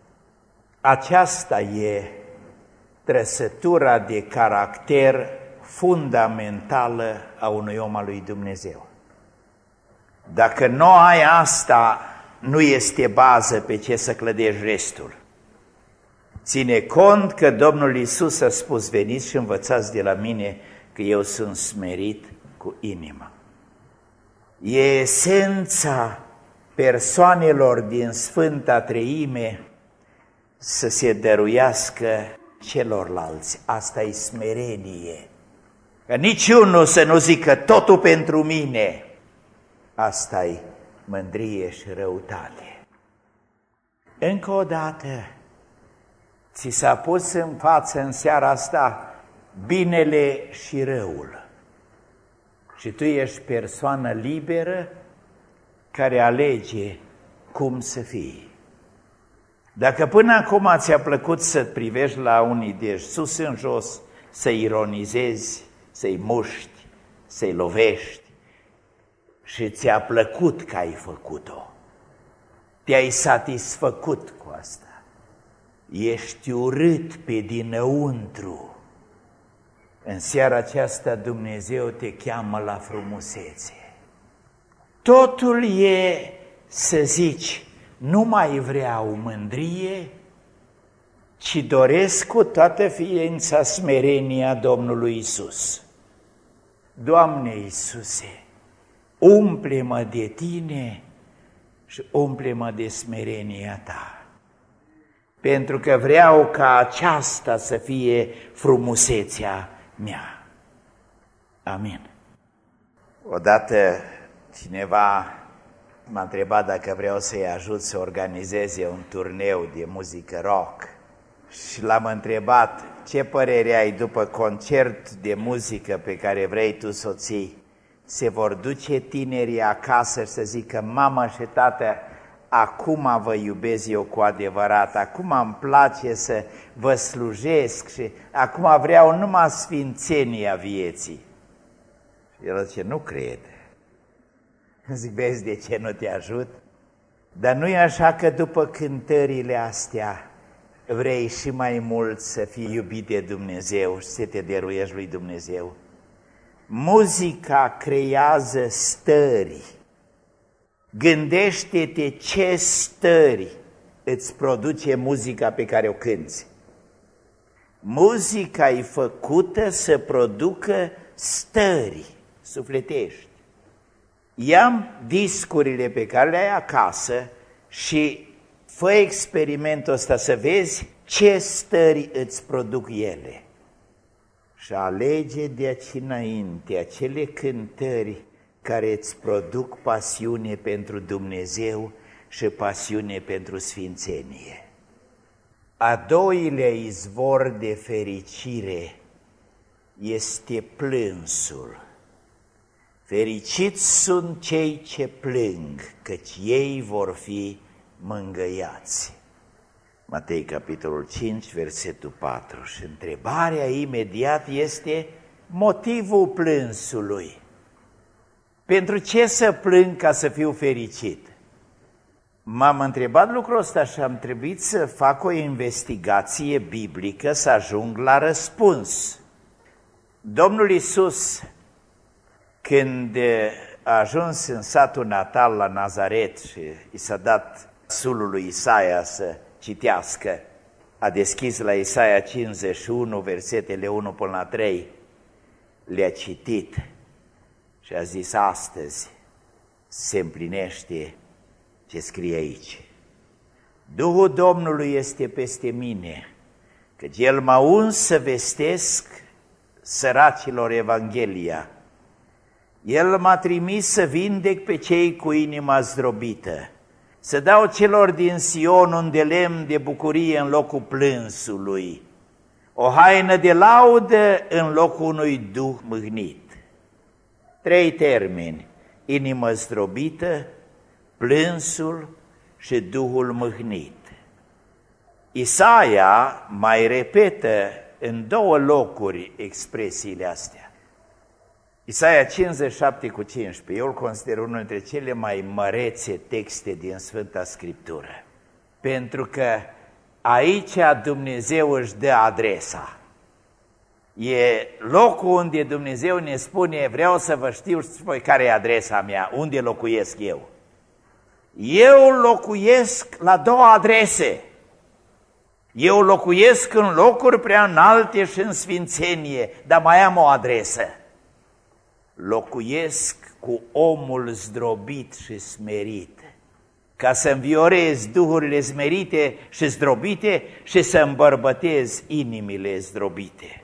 Speaker 1: aceasta e trăsătura de caracter fundamentală a unui om al lui Dumnezeu. Dacă nu ai asta, nu este bază pe ce să clădești restul. Ține cont că Domnul Iisus a spus, veniți și învățați de la mine că eu sunt smerit cu inima. E esența persoanelor din Sfânta Treime să se dăruiască celorlalți. Asta e smerenie. Că niciunul să nu zică totul pentru mine. Asta e mândrie și răutate. Încă o dată, ți s-a pus în față în seara asta binele și răul. Și tu ești persoană liberă care alege cum să fii. Dacă până acum ți-a plăcut să privești la unii de sus în jos, să ironizezi, să-i muști, să-i lovești, și ți-a plăcut că ai făcut-o, te-ai satisfăcut cu asta, ești urât pe dinăuntru, în seara aceasta Dumnezeu te cheamă la frumusețe. Totul e să zici, nu mai vreau mândrie, ci doresc cu toată ființa smerenia Domnului Iisus. Doamne Iisuse, umple-mă de Tine și umple-mă de smerenia Ta, pentru că vreau ca aceasta să fie frumusețea mea. Amin. Odată cineva m-a întrebat dacă vreau să-i ajut să organizeze un turneu de muzică rock și l-am întrebat ce părere ai după concert de muzică pe care vrei tu să o ții. Se vor duce tinerii acasă și să zică, mama și tată, acum vă iubesc eu cu adevărat, acum îmi place să vă slujesc și acum vreau numai sfințenia vieții. Și el zice, nu cred. Zic, vezi de ce nu te ajut? Dar nu e așa că după cântările astea vrei și mai mult să fii iubit de Dumnezeu și să te dăruiești lui Dumnezeu? Muzica creează stări. Gândește-te ce stări îți produce muzica pe care o cânți. Muzica e făcută să producă stări sufletești. Ia discurile pe care le ai acasă și fă experimentul ăsta să vezi ce stări îți produc ele. Și alege de aici înainte acele cântări care îți produc pasiune pentru Dumnezeu și pasiune pentru sfințenie. A doilea izvor de fericire este plânsul. Fericiți sunt cei ce plâng, căci ei vor fi mângâiați. Matei, capitolul cinci, versetul patru. Și întrebarea imediat este motivul plânsului. Pentru ce să plâng ca să fiu fericit? M-am întrebat lucrul ăsta și am trebuit să fac o investigație biblică să ajung la răspuns. Domnul Iisus, când a ajuns în satul natal la Nazaret și i s-a dat sulul lui Isaia să citească, a deschis la Isaia cincizeci și unu, versetele unu până la trei, le-a citit și a zis, astăzi se împlinește ce scrie aici. Duhul Domnului este peste mine, căci El m-a uns să vestesc săracilor Evanghelia. El m-a trimis să vindec pe cei cu inima zdrobită, să dau celor din Sion un de lemn de bucurie în locul plânsului, o haină de laudă în locul unui duh mâhnit. Trei termeni: inimă zdrobită, plânsul și duhul mâhnit. Isaia mai repetă în două locuri expresiile astea. Isaia cincizeci și șapte cu cincisprezece, eu îl consider unul dintre cele mai mărețe texte din Sfânta Scriptură, pentru că aici Dumnezeu își dă adresa. E locul unde Dumnezeu ne spune, vreau să vă știu și voi care e adresa mea, unde locuiesc eu. Eu locuiesc la două adrese. Eu locuiesc în locuri prea înalte și în sfințenie, dar mai am o adresă. Locuiesc cu omul zdrobit și smerit, ca să înviorez duhurile smerite și zdrobite și să îmbărbătez inimile zdrobite.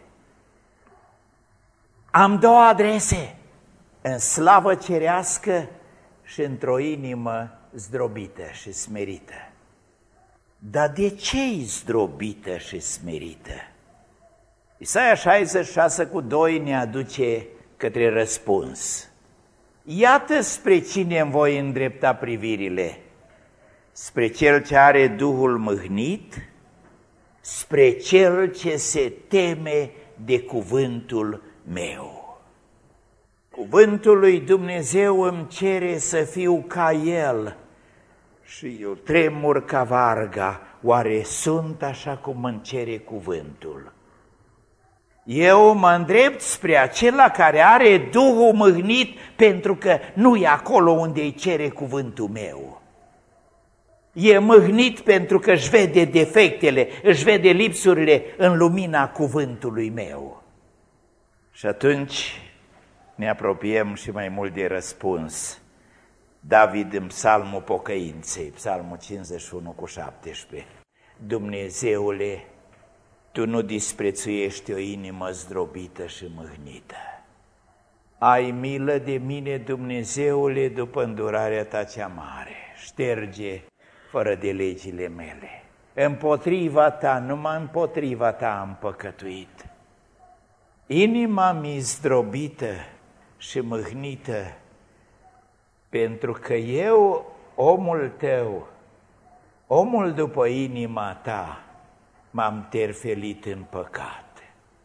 Speaker 1: Am două adrese, în slavă cerească și într-o inimă zdrobită și smerită. Dar de ce-i zdrobită și smerită? Isaia șaizeci și șase cu doi ne aduce către răspuns. Iată spre cine îmi voi îndrepta privirile: spre cel ce are duhul mâhnit, spre cel ce se teme de cuvântul meu. Cuvântul lui Dumnezeu îmi cere să fiu ca El și eu tremur ca varga. Oare sunt așa cum îmi cere cuvântul? Eu mă îndrept spre acela care are duhul mâhnit, pentru că nu e acolo unde îi cere cuvântul meu. E mâhnit pentru că își vede defectele, își vede lipsurile în lumina cuvântului meu. Și atunci ne apropiem și mai mult de răspuns. David în psalmul pocăinței, psalmul cincizeci și unu cu șaptesprezece. Dumnezeule, Tu nu disprețuiești o inimă zdrobită și mâhnită. Ai milă de mine, Dumnezeule, după îndurarea Ta cea mare. Șterge fără de legile mele. Împotriva Ta, numai împotriva Ta am păcătuit. Inima mi zdrobită și mâhnită, pentru că eu, omul Tău, omul după inima ta m-am terfelit în păcat.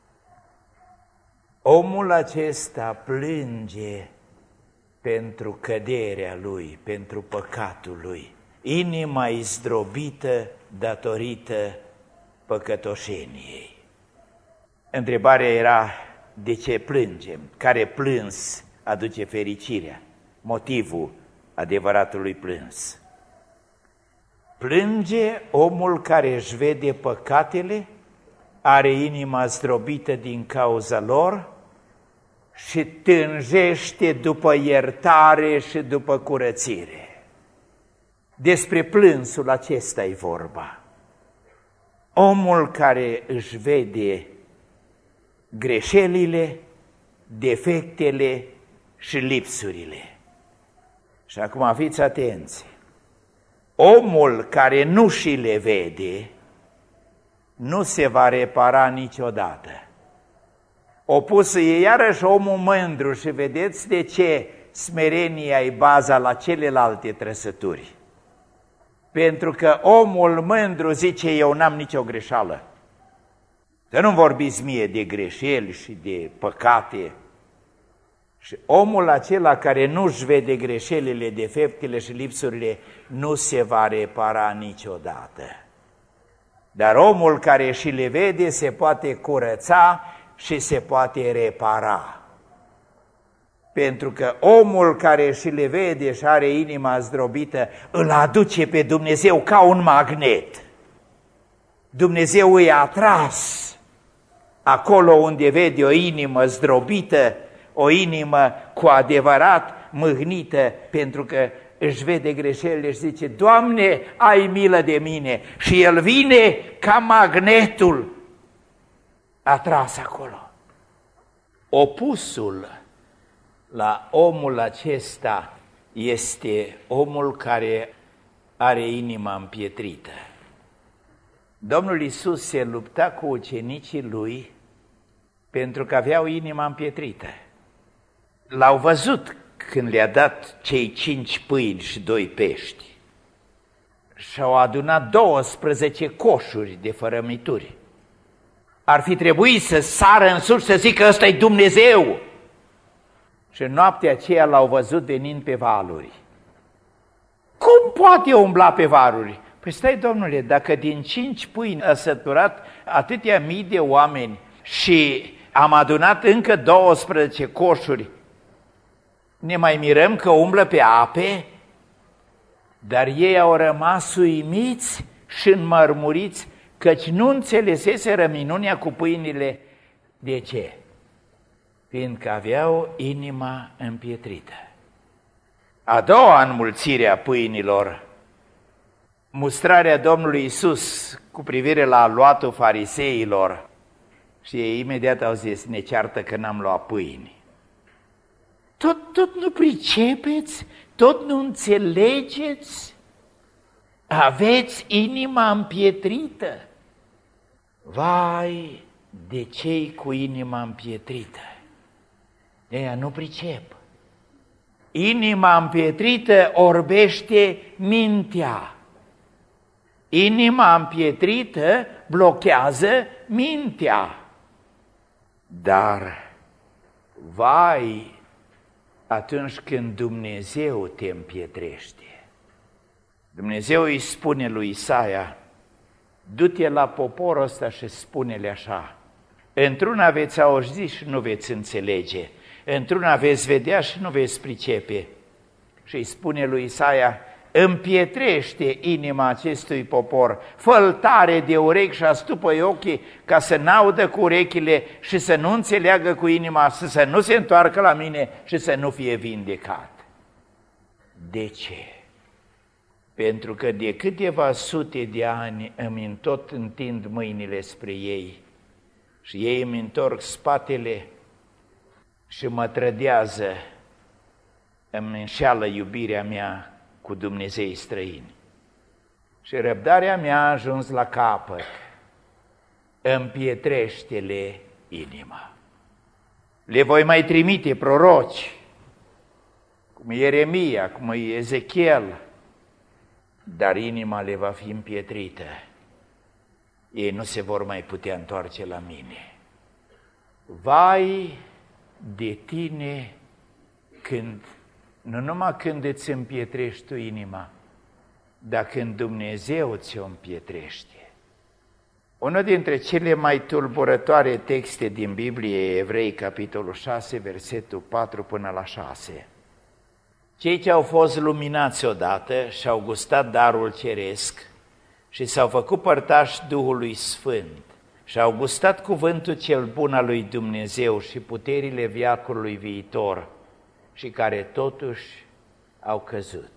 Speaker 1: Omul acesta plânge pentru căderea lui, pentru păcatul lui. Inima e zdrobită datorită păcătoșeniei. Întrebarea era, de ce plângem? Care plâns aduce fericirea? Motivul adevăratului plâns. Plânge omul care își vede păcatele, are inima zdrobită din cauza lor și tânjește după iertare și după curățire. Despre plânsul acesta e vorba. Omul care își vede greșelile, defectele și lipsurile. Și acum fiți atenți. Omul care nu și le vede, nu se va repara niciodată. Opus e iarăși omul mândru și vedeți de ce smerenia e baza la celelalte trăsături. Pentru că omul mândru zice, eu n-am nicio greșeală. Să nu vorbiți mie de greșeli și de păcate. Și omul acela care nu-și vede greșelile, defectele și lipsurile, nu se va repara niciodată. Dar omul care și le vede se poate curăța și se poate repara. Pentru că omul care și le vede și are inima zdrobită, îl aduce pe Dumnezeu ca un magnet. Dumnezeu îi atras acolo unde vede o inimă zdrobită, o inimă cu adevărat mâhnită, pentru că își vede greșelile și zice, Doamne, ai milă de mine. Și el vine ca magnetul atras acolo. Opusul la omul acesta este omul care are inima împietrită. Domnul Iisus se lupta cu ucenicii lui pentru că aveau inima împietrită. L-au văzut când le-a dat cei cinci pâini și doi pești și-au adunat douăsprezece coșuri de fărămituri. Ar fi trebuit să sară în sus și să zică, ăsta e Dumnezeu. Și în noaptea aceea l-au văzut venind pe valuri. Cum poate umbla pe valuri? Păi stai, domnule, dacă din cinci pâini a săturat atâtea mii de oameni și am adunat încă douăsprezece coșuri, ne mai mirăm că umblă pe ape? Dar ei au rămas uimiți și înmărmuriți, căci nu înțeleseseră minunea cu pâinile. De ce? Fiindcă aveau inima împietrită. A doua înmulțire a pâinilor, mustrarea Domnului Iisus cu privire la luatul fariseilor, și ei imediat au zis, ne ceartă că n-am luat pâini. Tot, tot nu pricepeți? Tot nu înțelegeți? Aveți inima împietrită? Vai de cei cu inima împietrită! Ea nu pricep. Inima împietrită orbește mintea. Inima împietrită blochează mintea. Dar, vai, atunci când Dumnezeu te împietrește. Dumnezeu îi spune lui Isaia, du-te la poporul ăsta și spune-le așa, într-una veți auzi și nu veți înțelege, într-una veți vedea și nu veți pricepe. Și îi spune lui Isaia, împietrește inima acestui popor, fă-l tare de urechi și astupă-i ochii ca să n-audă cu urechile și să nu înțeleagă cu inima, să, să nu se întoarcă la mine și să nu fie vindecat. De ce? Pentru că de câteva sute de ani îmi tot întind mâinile spre ei și ei îmi întorc spatele și mă trădează, îmi înșeală iubirea mea cu Dumnezei străini. Și răbdarea mea a ajuns la capăt, împietrește-le inima. Le voi mai trimite proroci, cum Ieremia, cum Ezechiel, dar inima le va fi împietrită. Ei nu se vor mai putea întoarce la mine. Vai de tine când, nu numai când îți împietrești tu inima, dar când Dumnezeu ți-o împietrește. Unul dintre cele mai tulburătoare texte din Biblie, Evrei, capitolul șase, versetul patru până la șase. Cei ce au fost luminați odată și-au gustat darul ceresc și s-au făcut părtași Duhului Sfânt și au gustat cuvântul cel bun al lui Dumnezeu și puterile veacului viitor și care totuși au căzut.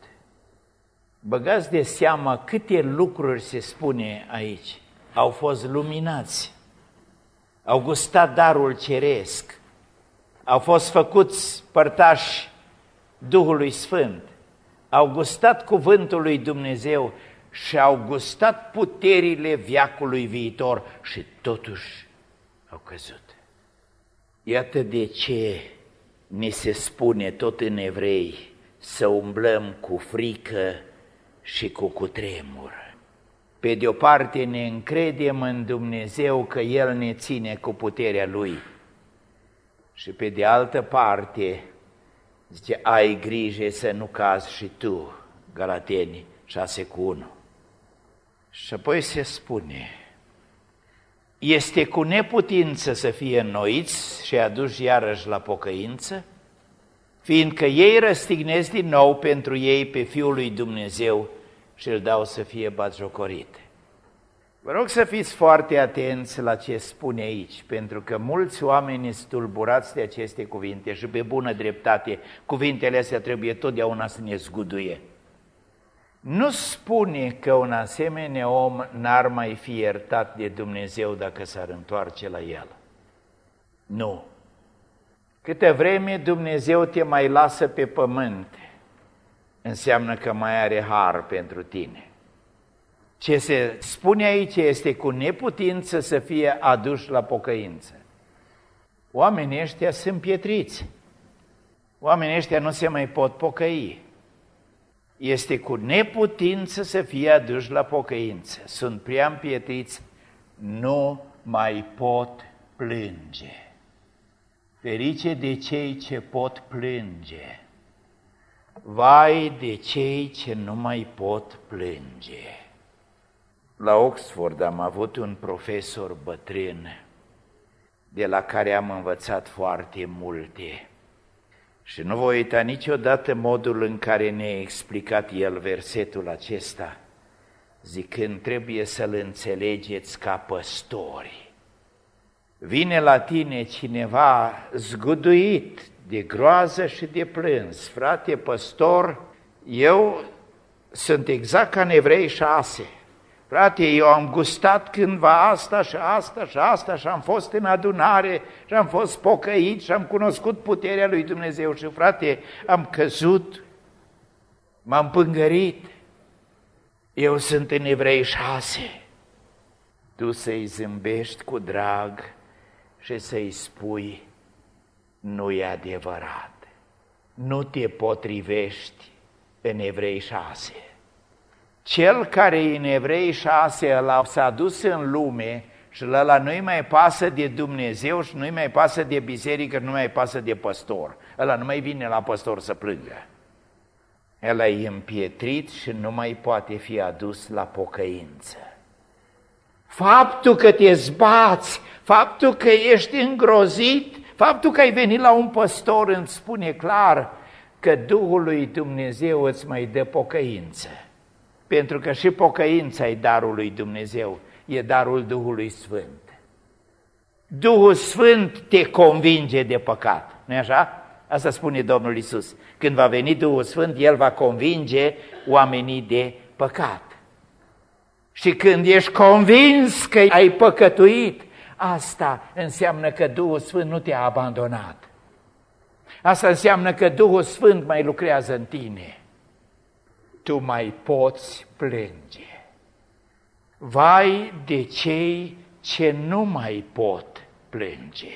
Speaker 1: Băgați de seama câte lucruri se spune aici. Au fost luminați, au gustat darul ceresc, au fost făcuți părtași Duhului Sfânt, au gustat cuvântul lui Dumnezeu și au gustat puterile veacului viitor și totuși au căzut. Iată de ce ni se spune tot în Evrei să umblăm cu frică și cu cutremur. Pe de o parte ne încredem în Dumnezeu că El ne ține cu puterea Lui și pe de altă parte zice, ai grijă să nu cazi și tu, Galateni șase cu unu. Și apoi se spune, este cu neputință să fie înnoiți și aduși iarăși la pocăință, fiindcă ei răstignesc din nou pentru ei pe Fiul lui Dumnezeu și îl dau să fie batjocorit. Vă rog să fiți foarte atenți la ce spune aici, pentru că mulți oameni sunt tulburați de aceste cuvinte și pe bună dreptate cuvintele astea trebuie totdeauna să ne zguduie. Nu spune că un asemenea om n-ar mai fi iertat de Dumnezeu dacă s-ar întoarce la El. Nu. Câtă vreme Dumnezeu te mai lasă pe pământ, înseamnă că mai are har pentru tine. Ce se spune aici este cu neputință să fie aduși la pocăință. Oamenii ăștia sunt pietriți. Oamenii ăștia nu se mai pot pocăi. Este cu neputință să fie aduși la pocăință. Sunt prea împietriți, nu mai pot plânge. Ferice de cei ce pot plânge. Vai de cei ce nu mai pot plânge. La Oxford am avut un profesor bătrân de la care am învățat foarte multe și nu voi uita niciodată modul în care ne-a explicat el versetul acesta, zicând trebuie să-l înțelegeți ca păstori. Vine la tine cineva zguduit de groază și de plâns, frate păstor, eu sunt exact ca în Evrei șase. Frate, eu am gustat cândva asta și asta și asta și am fost în adunare și am fost pocăit și am cunoscut puterea lui Dumnezeu și, frate, am căzut, m-am pângărit. Eu sunt în Evrei șase. Tu să-i zâmbești cu drag și să-i spui, nu e adevărat, nu te potrivești în Evrei șase. Cel care în Evrei șase ăla s-a dus în lume și ăla nu-i mai pasă de Dumnezeu și nu-i mai pasă de biserică, nu mai pasă de păstor. Ăla nu mai vine la păstor să plângă. Ăla e împietrit și nu mai poate fi adus la pocăință. Faptul că te zbați, faptul că ești îngrozit, faptul că ai venit la un păstor îți spune clar că Duhul lui Dumnezeu îți mai dă pocăință. Pentru că și pocăința e darul lui Dumnezeu, e darul Duhului Sfânt. Duhul Sfânt te convinge de păcat, nu-i așa? Asta spune Domnul Iisus. Când va veni Duhul Sfânt, El va convinge oamenii de păcat. Și când ești convins că ai păcătuit, asta înseamnă că Duhul Sfânt nu te-a abandonat. Asta înseamnă că Duhul Sfânt mai lucrează în tine. Tu mai poți plânge. Vai de cei ce nu mai pot plânge.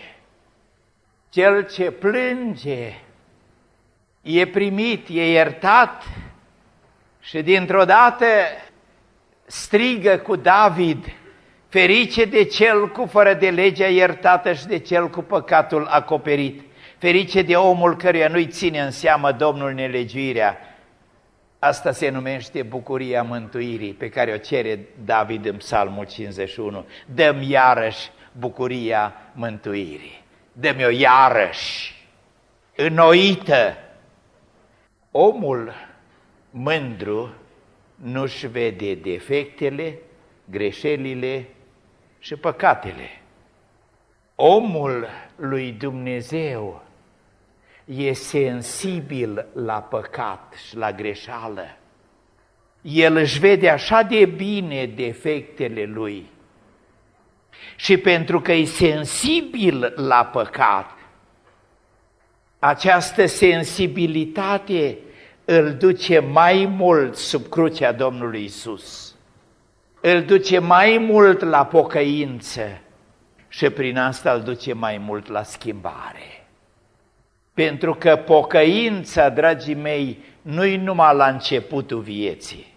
Speaker 1: Cel ce plânge e primit, e iertat Și dintr-o dată strigă cu David: ferice de cel cu fără de legea iertată și de cel cu păcatul acoperit. Ferice de omul căruia nu-i ține în seamă Domnul nelegiuirea. Asta se numește bucuria mântuirii pe care o cere David în Psalmul cincizeci și unu. Dă-mi iarăși bucuria mântuirii. Dă-mi-o iarăși, înnoită. Omul mândru nu-și vede defectele, greșelile și păcatele. Omul lui Dumnezeu e sensibil la păcat și la greșeală. El își vede așa de bine defectele lui. Și pentru că e sensibil la păcat, această sensibilitate îl duce mai mult sub crucea Domnului Iisus. Îl duce mai mult la pocăință și prin asta îl duce mai mult la schimbare. Pentru că pocăința, dragii mei, nu-i numai la începutul vieții.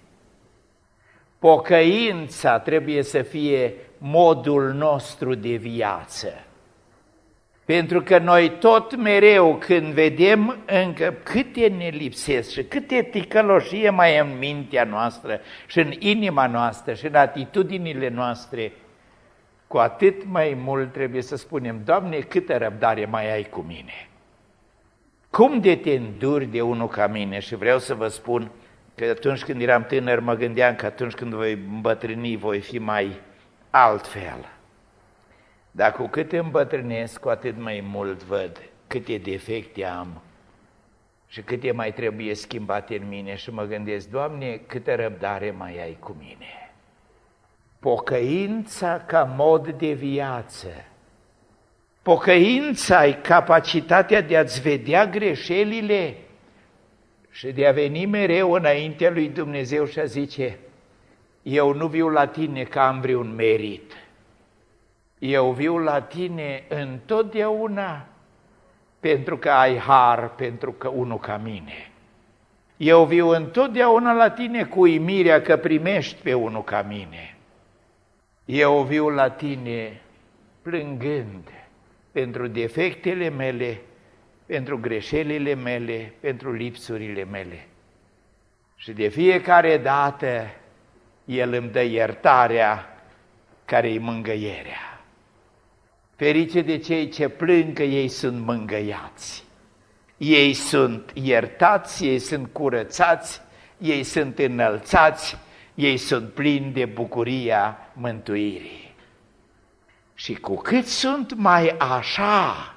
Speaker 1: Pocăința trebuie să fie modul nostru de viață. Pentru că noi tot mereu când vedem încă câte ne lipsesc și câte ticăloșie mai e în mintea noastră și în inima noastră și în atitudinile noastre, cu atât mai mult trebuie să spunem: Doamne, câtă răbdare mai ai cu mine? Cum de te înduri de unul ca mine? Și vreau să vă spun că atunci când eram tânăr mă gândeam că atunci când voi îmbătrâni voi fi mai altfel. Dar cu cât îmbătrânesc, cu atât mai mult văd câte defecte am și câte mai trebuie schimbate în mine și mă gândesc: Doamne, câtă răbdare mai ai cu mine? Pocăința ca mod de viață. Pocăința e capacitatea de a-ți vedea greșelile și de a veni mereu înaintea lui Dumnezeu și a zice: eu nu viu la tine că am vreun merit. Eu viu la tine întotdeauna pentru că ai har, pentru că unul ca mine. Eu viu întotdeauna la tine cu uimirea că primești pe unul ca mine. Eu viu la tine plângând pentru defectele mele, pentru greșelile mele, pentru lipsurile mele. Și de fiecare dată El îmi dă iertarea care-i mângâierea. Ferice de cei ce plâng, că ei sunt mângâiați. Ei sunt iertați, ei sunt curățați, ei sunt înălțați, ei sunt plini de bucuria mântuirii. Și cu cât sunt mai așa,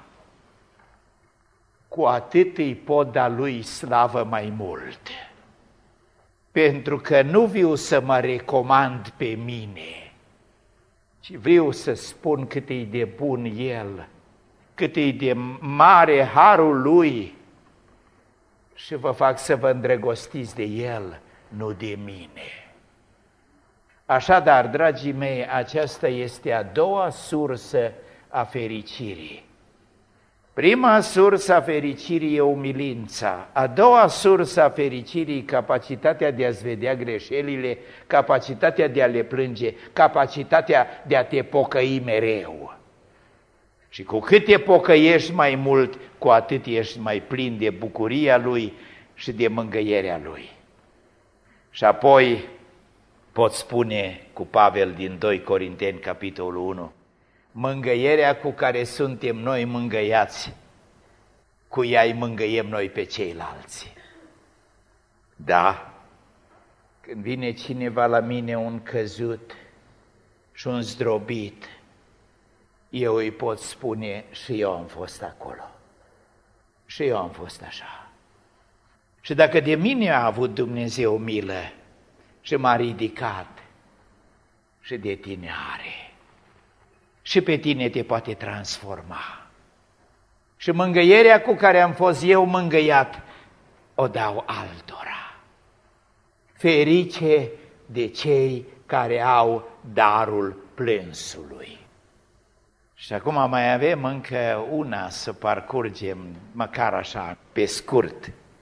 Speaker 1: cu atât îi pot da lui slavă mai mult. Pentru că nu viu să mă recomand pe mine, ci vreau să spun cât e de bun El, cât e de mare harul Lui și vă fac să vă îndrăgostiți de El, nu de mine. Așadar, dragii mei, aceasta este a doua sursă a fericirii. Prima sursă a fericirii e umilința, a doua sursă a fericirii capacitatea de a-ți vedea greșelile, capacitatea de a le plânge, capacitatea de a te pocăi mereu. Și cu cât te pocăiești mai mult, cu atât ești mai plin de bucuria Lui și de mângâierea Lui. Și apoi pot spune cu Pavel din doi Corinteni, capitolul unu, mângâierea cu care suntem noi mângâiați, cu ea îi mângâiem noi pe ceilalți. Da, când vine cineva la mine un căzut și un zdrobit, eu îi pot spune: și eu am fost acolo, și eu am fost așa. Și dacă de mine a avut Dumnezeu milă și m-a ridicat, și de tine are. Și pe tine te poate transforma. Și mângâierea cu care am fost eu mângâiat, o dau altora. Ferice de cei care au darul plânsului. Și acum mai avem încă una să parcurgem, măcar așa, pe scurt,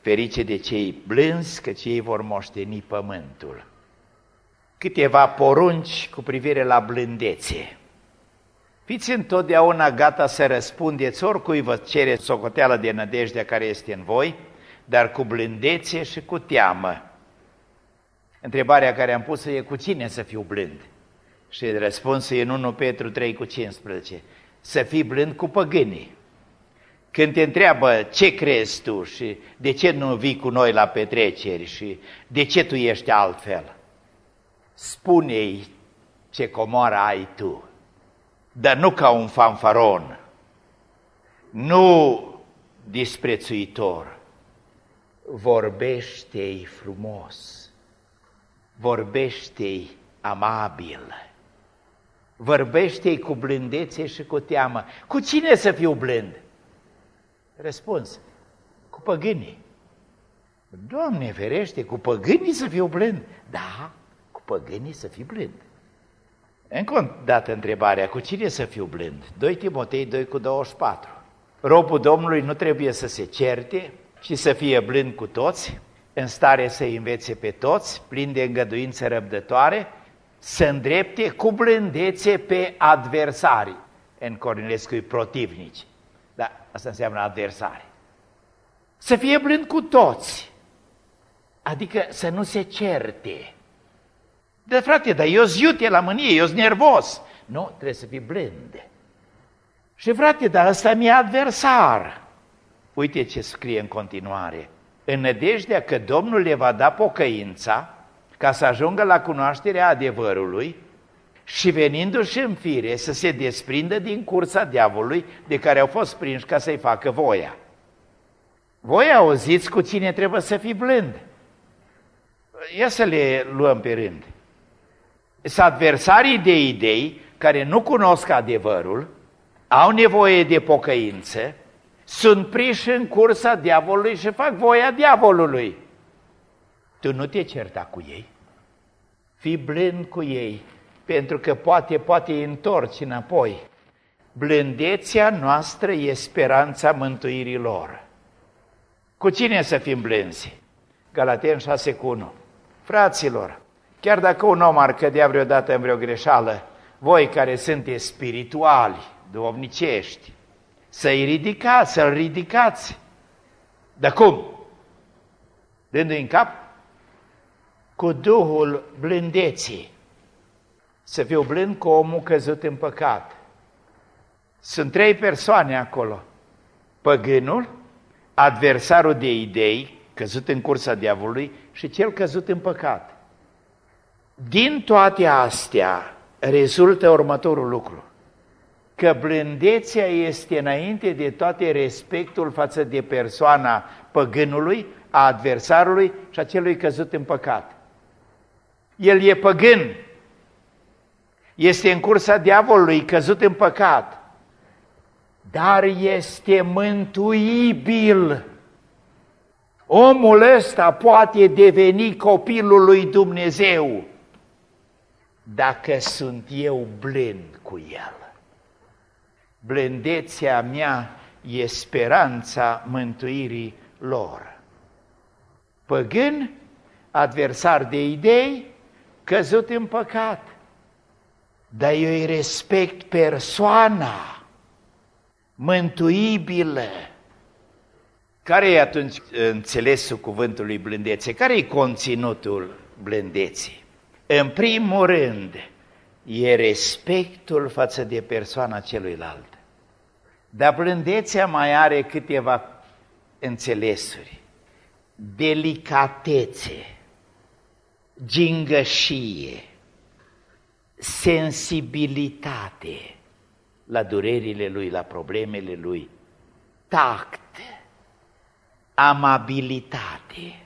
Speaker 1: Ferice de cei blânzi, căci ei vor moșteni pământul. Câteva porunci cu privire la blândețe. Fiți întotdeauna gata să răspundeți oricui vă cere socoteală de nădejdea care este în voi, dar cu blândețe și cu teamă. Întrebarea care am pus-o e: cu cine să fiu blând? Și răspunsul e în unu Petru trei cu cincisprezece. Să fii blând cu păgânii. Când te întreabă ce crezi tu și de ce nu vii cu noi la petreceri și de ce tu ești altfel, spune-i ce comoară ai tu, dar nu ca un fanfaron, nu disprețuitor. Vorbește-i frumos, vorbește-i amabil, vorbește-i cu blândețe și cu teamă. Cu cine să fiu blând? Răspuns: cu păgânii. Doamne ferește, cu păgânii să fiu blând? Da, cu păgânii să fii blând. Încă o dată întrebarea: cu cine să fiu blând? doi Timotei doi cu douăzeci și patru. Robul Domnului nu trebuie să se certe, ci să fie blând cu toți, în stare să învețe pe toți, plin de îngăduință răbdătoare, să îndrepte cu blândețe pe adversari. În Cornilescu e protivnici, dar asta înseamnă adversari. Să fie blând cu toți, adică să nu se certe. De frate, dar eu ziute la mânie, eu sunt nervos. Nu, trebuie să fii blând. Și frate, dar ăsta mi-e adversar. Uite ce scrie în continuare: în nădejdea că Domnul le va da pocăința ca să ajungă la cunoașterea adevărului și venindu-și în fire să se desprindă din cursa diavolului de care au fost prinși ca să-i facă voia. Voi auziți cu cine trebuie să fii blând. Ia să le luăm pe rând. Sunt adversarii de idei care nu cunosc adevărul, au nevoie de pocăință, sunt prinși în cursa diavolului și fac voia diavolului. Tu nu te certa cu ei, fii blând cu ei, pentru că poate, poate îi întorci înapoi. Blândețea noastră e speranța mântuirii lor. Cu cine să fim blânzi? Galateni șase cu unu. Fraților, chiar dacă un om ar cădea vreodată în vreo greșeală, voi care sunteți spirituali, duhovnicești, să-i ridicați, să-l ridicați. Dar cum? Dându-i în cap? Cu Duhul blândeții. Să fiu blând cu omul căzut în păcat. Sunt trei persoane acolo: păgânul, adversarul de idei, căzut în cursa diavolului, și cel căzut în păcat. Din toate astea rezultă următorul lucru: că blândețea este înainte de toate respectul față de persoana păgânului, a adversarului și a celui căzut în păcat. El e păgân, este în cursa diavolului, căzut în păcat, dar este mântuibil. Omul ăsta poate deveni copilul lui Dumnezeu dacă sunt eu blând cu el. Blândețea mea e speranța mântuirii lor. Păgân, adversar de idei, căzut în păcat, dar eu îi respect persoana mântuibilă. Care e atunci înțelesul cuvântului blândețe? Care e conținutul blândeții? În primul rând, e respectul față de persoana celuilalt. Dar blândețea mai are câteva înțelesuri: delicatețe, gingășie, sensibilitate la durerile lui, la problemele lui, tact, amabilitate.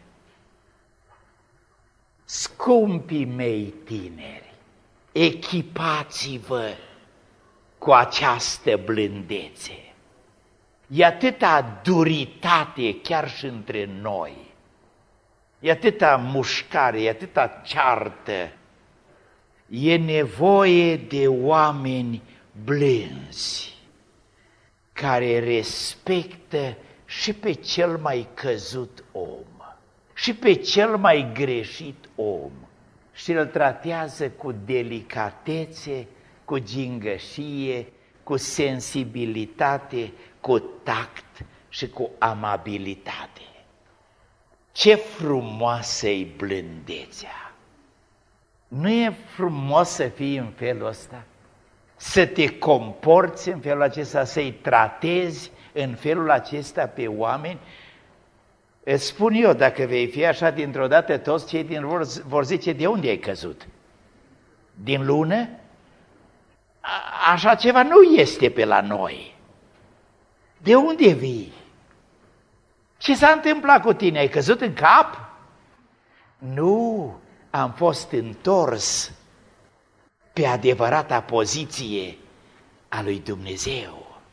Speaker 1: Scumpii mei tineri, echipați-vă cu această blândețe. E atâta duritate chiar și între noi, e atâta mușcare, e atâta ceartă. E nevoie de oameni blânzi, care respectă și pe cel mai căzut om, și pe cel mai greșit om și îl tratează cu delicatețe, cu gingășie, cu sensibilitate, cu tact și cu amabilitate. Ce frumoasă-i blândețea! Nu e frumos să fii în felul ăsta? Să te comporți în felul acesta, să-i tratezi în felul acesta pe oameni? Îți spun eu, dacă vei fi așa dintr-o dată, toți cei din vor, vor zice, de unde ai căzut? Din lună? A, așa ceva nu este pe la noi. De unde vii? Ce s-a întâmplat cu tine? Ai căzut în cap? Nu, am fost întors pe adevărata poziție a lui Dumnezeu.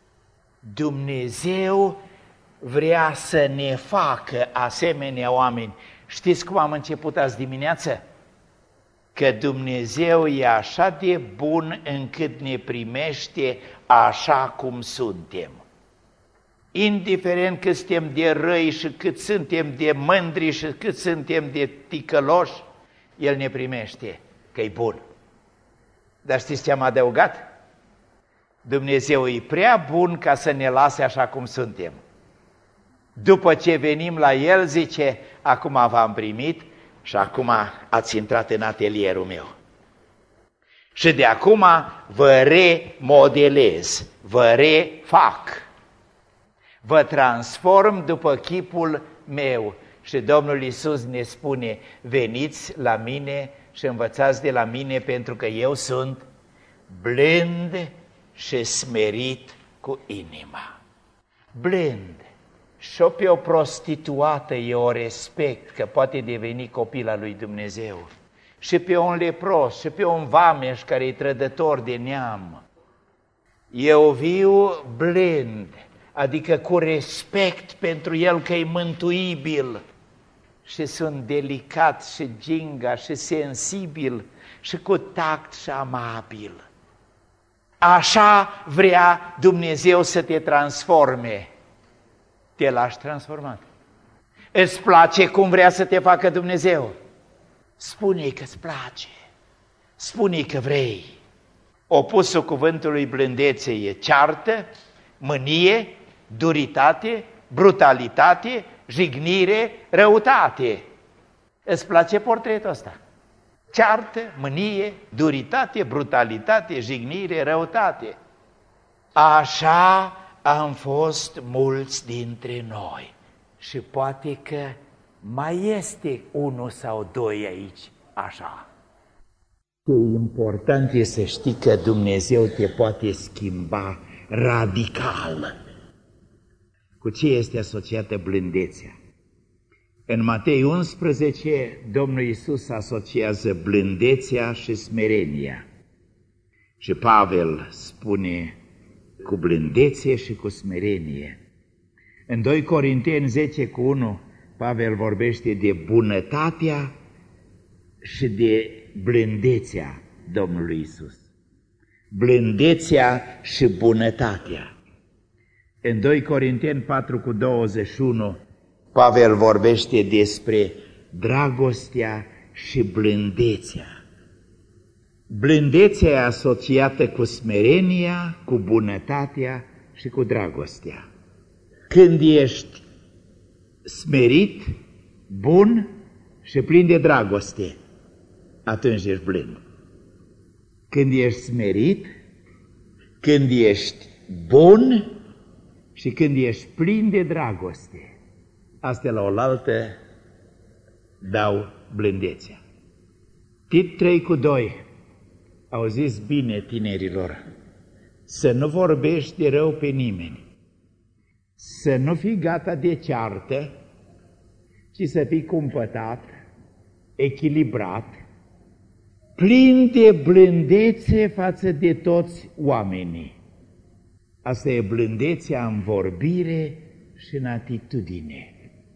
Speaker 1: Dumnezeu vrea să ne facă asemenea oameni. Știți cum am început azi dimineață? Că Dumnezeu e așa de bun încât ne primește așa cum suntem. Indiferent cât suntem de răi și cât suntem de mândri și cât suntem de ticăloși, El ne primește, că e bun. Dar știți ce am adăugat? Dumnezeu e prea bun ca să ne lase așa cum suntem. După ce venim la El, zice, acum v-am primit și acum ați intrat în atelierul meu. Și de acum vă remodelez, vă refac, vă transform după chipul meu. Și Domnul Iisus ne spune, veniți la mine și învățați de la mine, pentru că eu sunt blând și smerit cu inima. Blând. Și pe o prostituată eu o respect, că poate deveni copil al lui Dumnezeu. Și pe un lepros, și pe un vameș care e trădător de neam. Eu viu blând, adică cu respect pentru el că e mântuibil. Și sunt delicat și ginga și sensibil și cu tact și amabil. Așa vrea Dumnezeu să te transforme. Te lași transformat. Îți place cum vrea să te facă Dumnezeu? Spune-i că îți place. Spune-i că vrei. Opusul cuvântului blândețe e ceartă, mânie, duritate, brutalitate, jignire, răutate. Îți place portretul ăsta? Ceartă, mânie, duritate, brutalitate, jignire, răutate. Așa am fost mulți dintre noi și poate că mai este unul sau doi aici așa. Ce important e să știi că Dumnezeu te poate schimba radical. Cu ce este asociată blândețea? În Matei unsprezece, Domnul Iisus asociază blândețea și smerenia. Și Pavel spune cu blândețe și cu smerenie. În doi Corinteni zece cu unu, Pavel vorbește de bunătatea și de blândețea Domnului Iisus. Blândețea și bunătatea. În doi Corinteni patru cu douăzeci și unu, Pavel vorbește despre dragostea și blândețea. Blândețea e asociată cu smerenia, cu bunătatea și cu dragostea. Când ești smerit, bun și plin de dragoste, atunci ești blând. Când ești smerit, când ești bun și când ești plin de dragoste, astea la oaltă dau blândețea. Tit trei cu doi. Auziți bine, tinerilor, să nu vorbești de rău pe nimeni, să nu fii gata de ceartă, ci să fii cumpătat, echilibrat, plin de blândețe față de toți oamenii. Asta e blândețea în vorbire și în atitudine.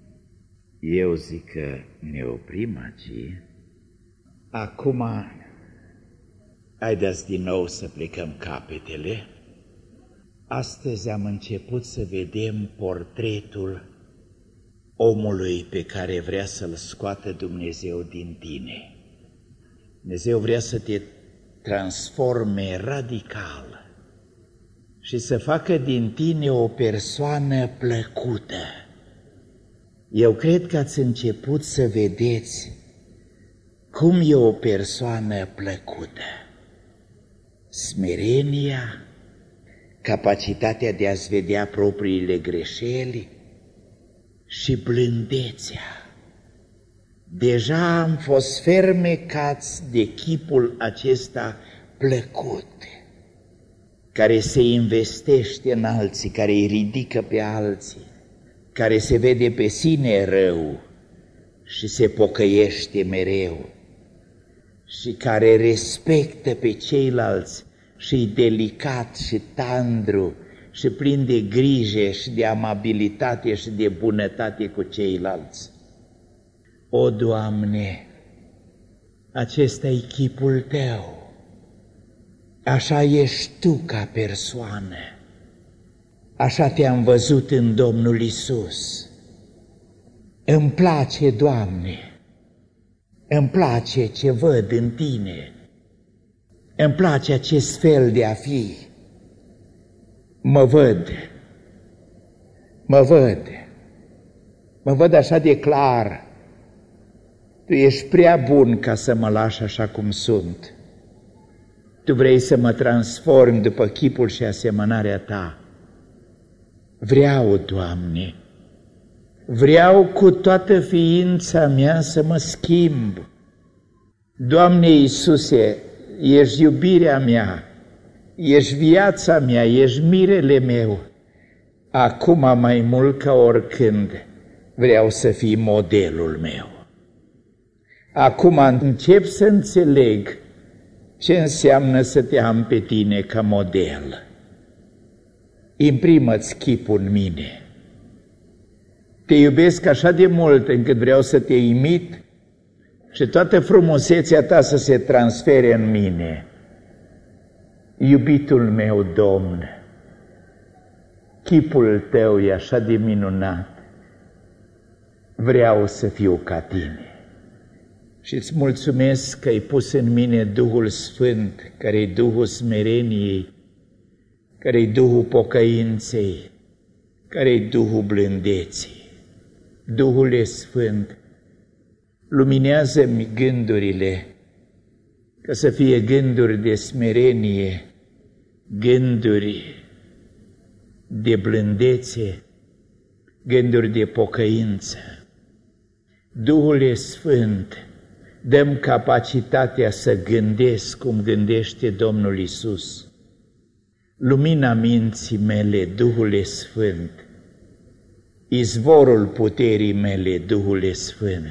Speaker 1: Eu zic că ne oprim aici. Acum, haideți din nou să plecăm capetele. Astăzi am început să vedem portretul omului pe care vrea să-l scoată Dumnezeu din tine. Dumnezeu vrea să te transforme radical și să facă din tine o persoană plăcută. Eu cred că ați început să vedeți cum e o persoană plăcută. Smerenia, capacitatea de a-ți vedea propriile greșeli și blândețea. Deja am fost fermecați de chipul acesta plăcut, care se investește în alții, care îi ridică pe alții, care se vede pe sine rău și se pocăiește mereu și care respectă pe ceilalți și e delicat și tandru și plin de grijă și de amabilitate și de bunătate cu ceilalți. O, Doamne, acesta e chipul Tău, așa ești Tu ca persoană, așa Te-am văzut în Domnul Iisus. Îmi place, Doamne, îmi place ce văd în Tine, îmi place acest fel de a fi. Mă văd, mă văd, mă văd așa de clar. Tu ești prea bun ca să mă lași așa cum sunt. Tu vrei să mă transformi după chipul și asemănarea Ta. Vreau, Doamne, vreau cu toată ființa mea să mă schimb. Doamne Iisuse, ești iubirea mea, ești viața mea, ești mirele meu. Acum mai mult ca oricând vreau să fii modelul meu. Acum încep să înțeleg ce înseamnă să te am pe tine ca model. Imprimă-ți chipul în mine. Te iubesc așa de mult încât vreau să te imit și toată frumusețea ta să se transfere în mine. Iubitul meu, Domn, chipul Tău e așa de minunat. Vreau să fiu ca Tine. Și îți mulțumesc că ai pus în mine Duhul Sfânt, care e Duhul smereniei, care e Duhul pocăinței, care e Duhul blândeții. Duhule Sfânt, luminează-mi gândurile, ca să fie gânduri de smerenie, gânduri de blândețe, gânduri de pocăință. Duhule Sfânt, dă-mi capacitatea să gândesc cum gândește Domnul Iisus. Lumina minții mele, Duhule Sfânt, izvorul puterii mele, Duhule Sfânt,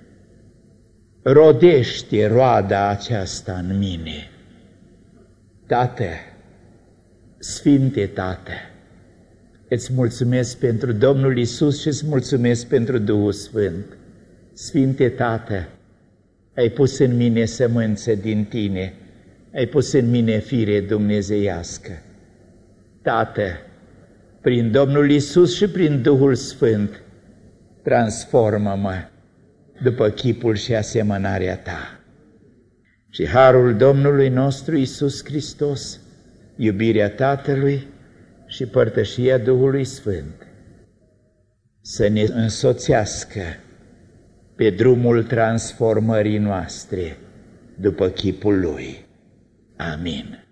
Speaker 1: rodește roada aceasta în mine. Tată, Sfinte Tată, îți mulțumesc pentru Domnul Iisus și îți mulțumesc pentru Duhul Sfânt. Sfinte Tată, ai pus în mine sămânță din Tine, ai pus în mine fire dumnezeiască. Tată, prin Domnul Iisus și prin Duhul Sfânt, transformă-mă după chipul și asemănarea Ta. Și harul Domnului nostru Iisus Hristos, iubirea Tatălui și părtășia Duhului Sfânt să ne însoțească pe drumul transformării noastre după chipul Lui. Amin.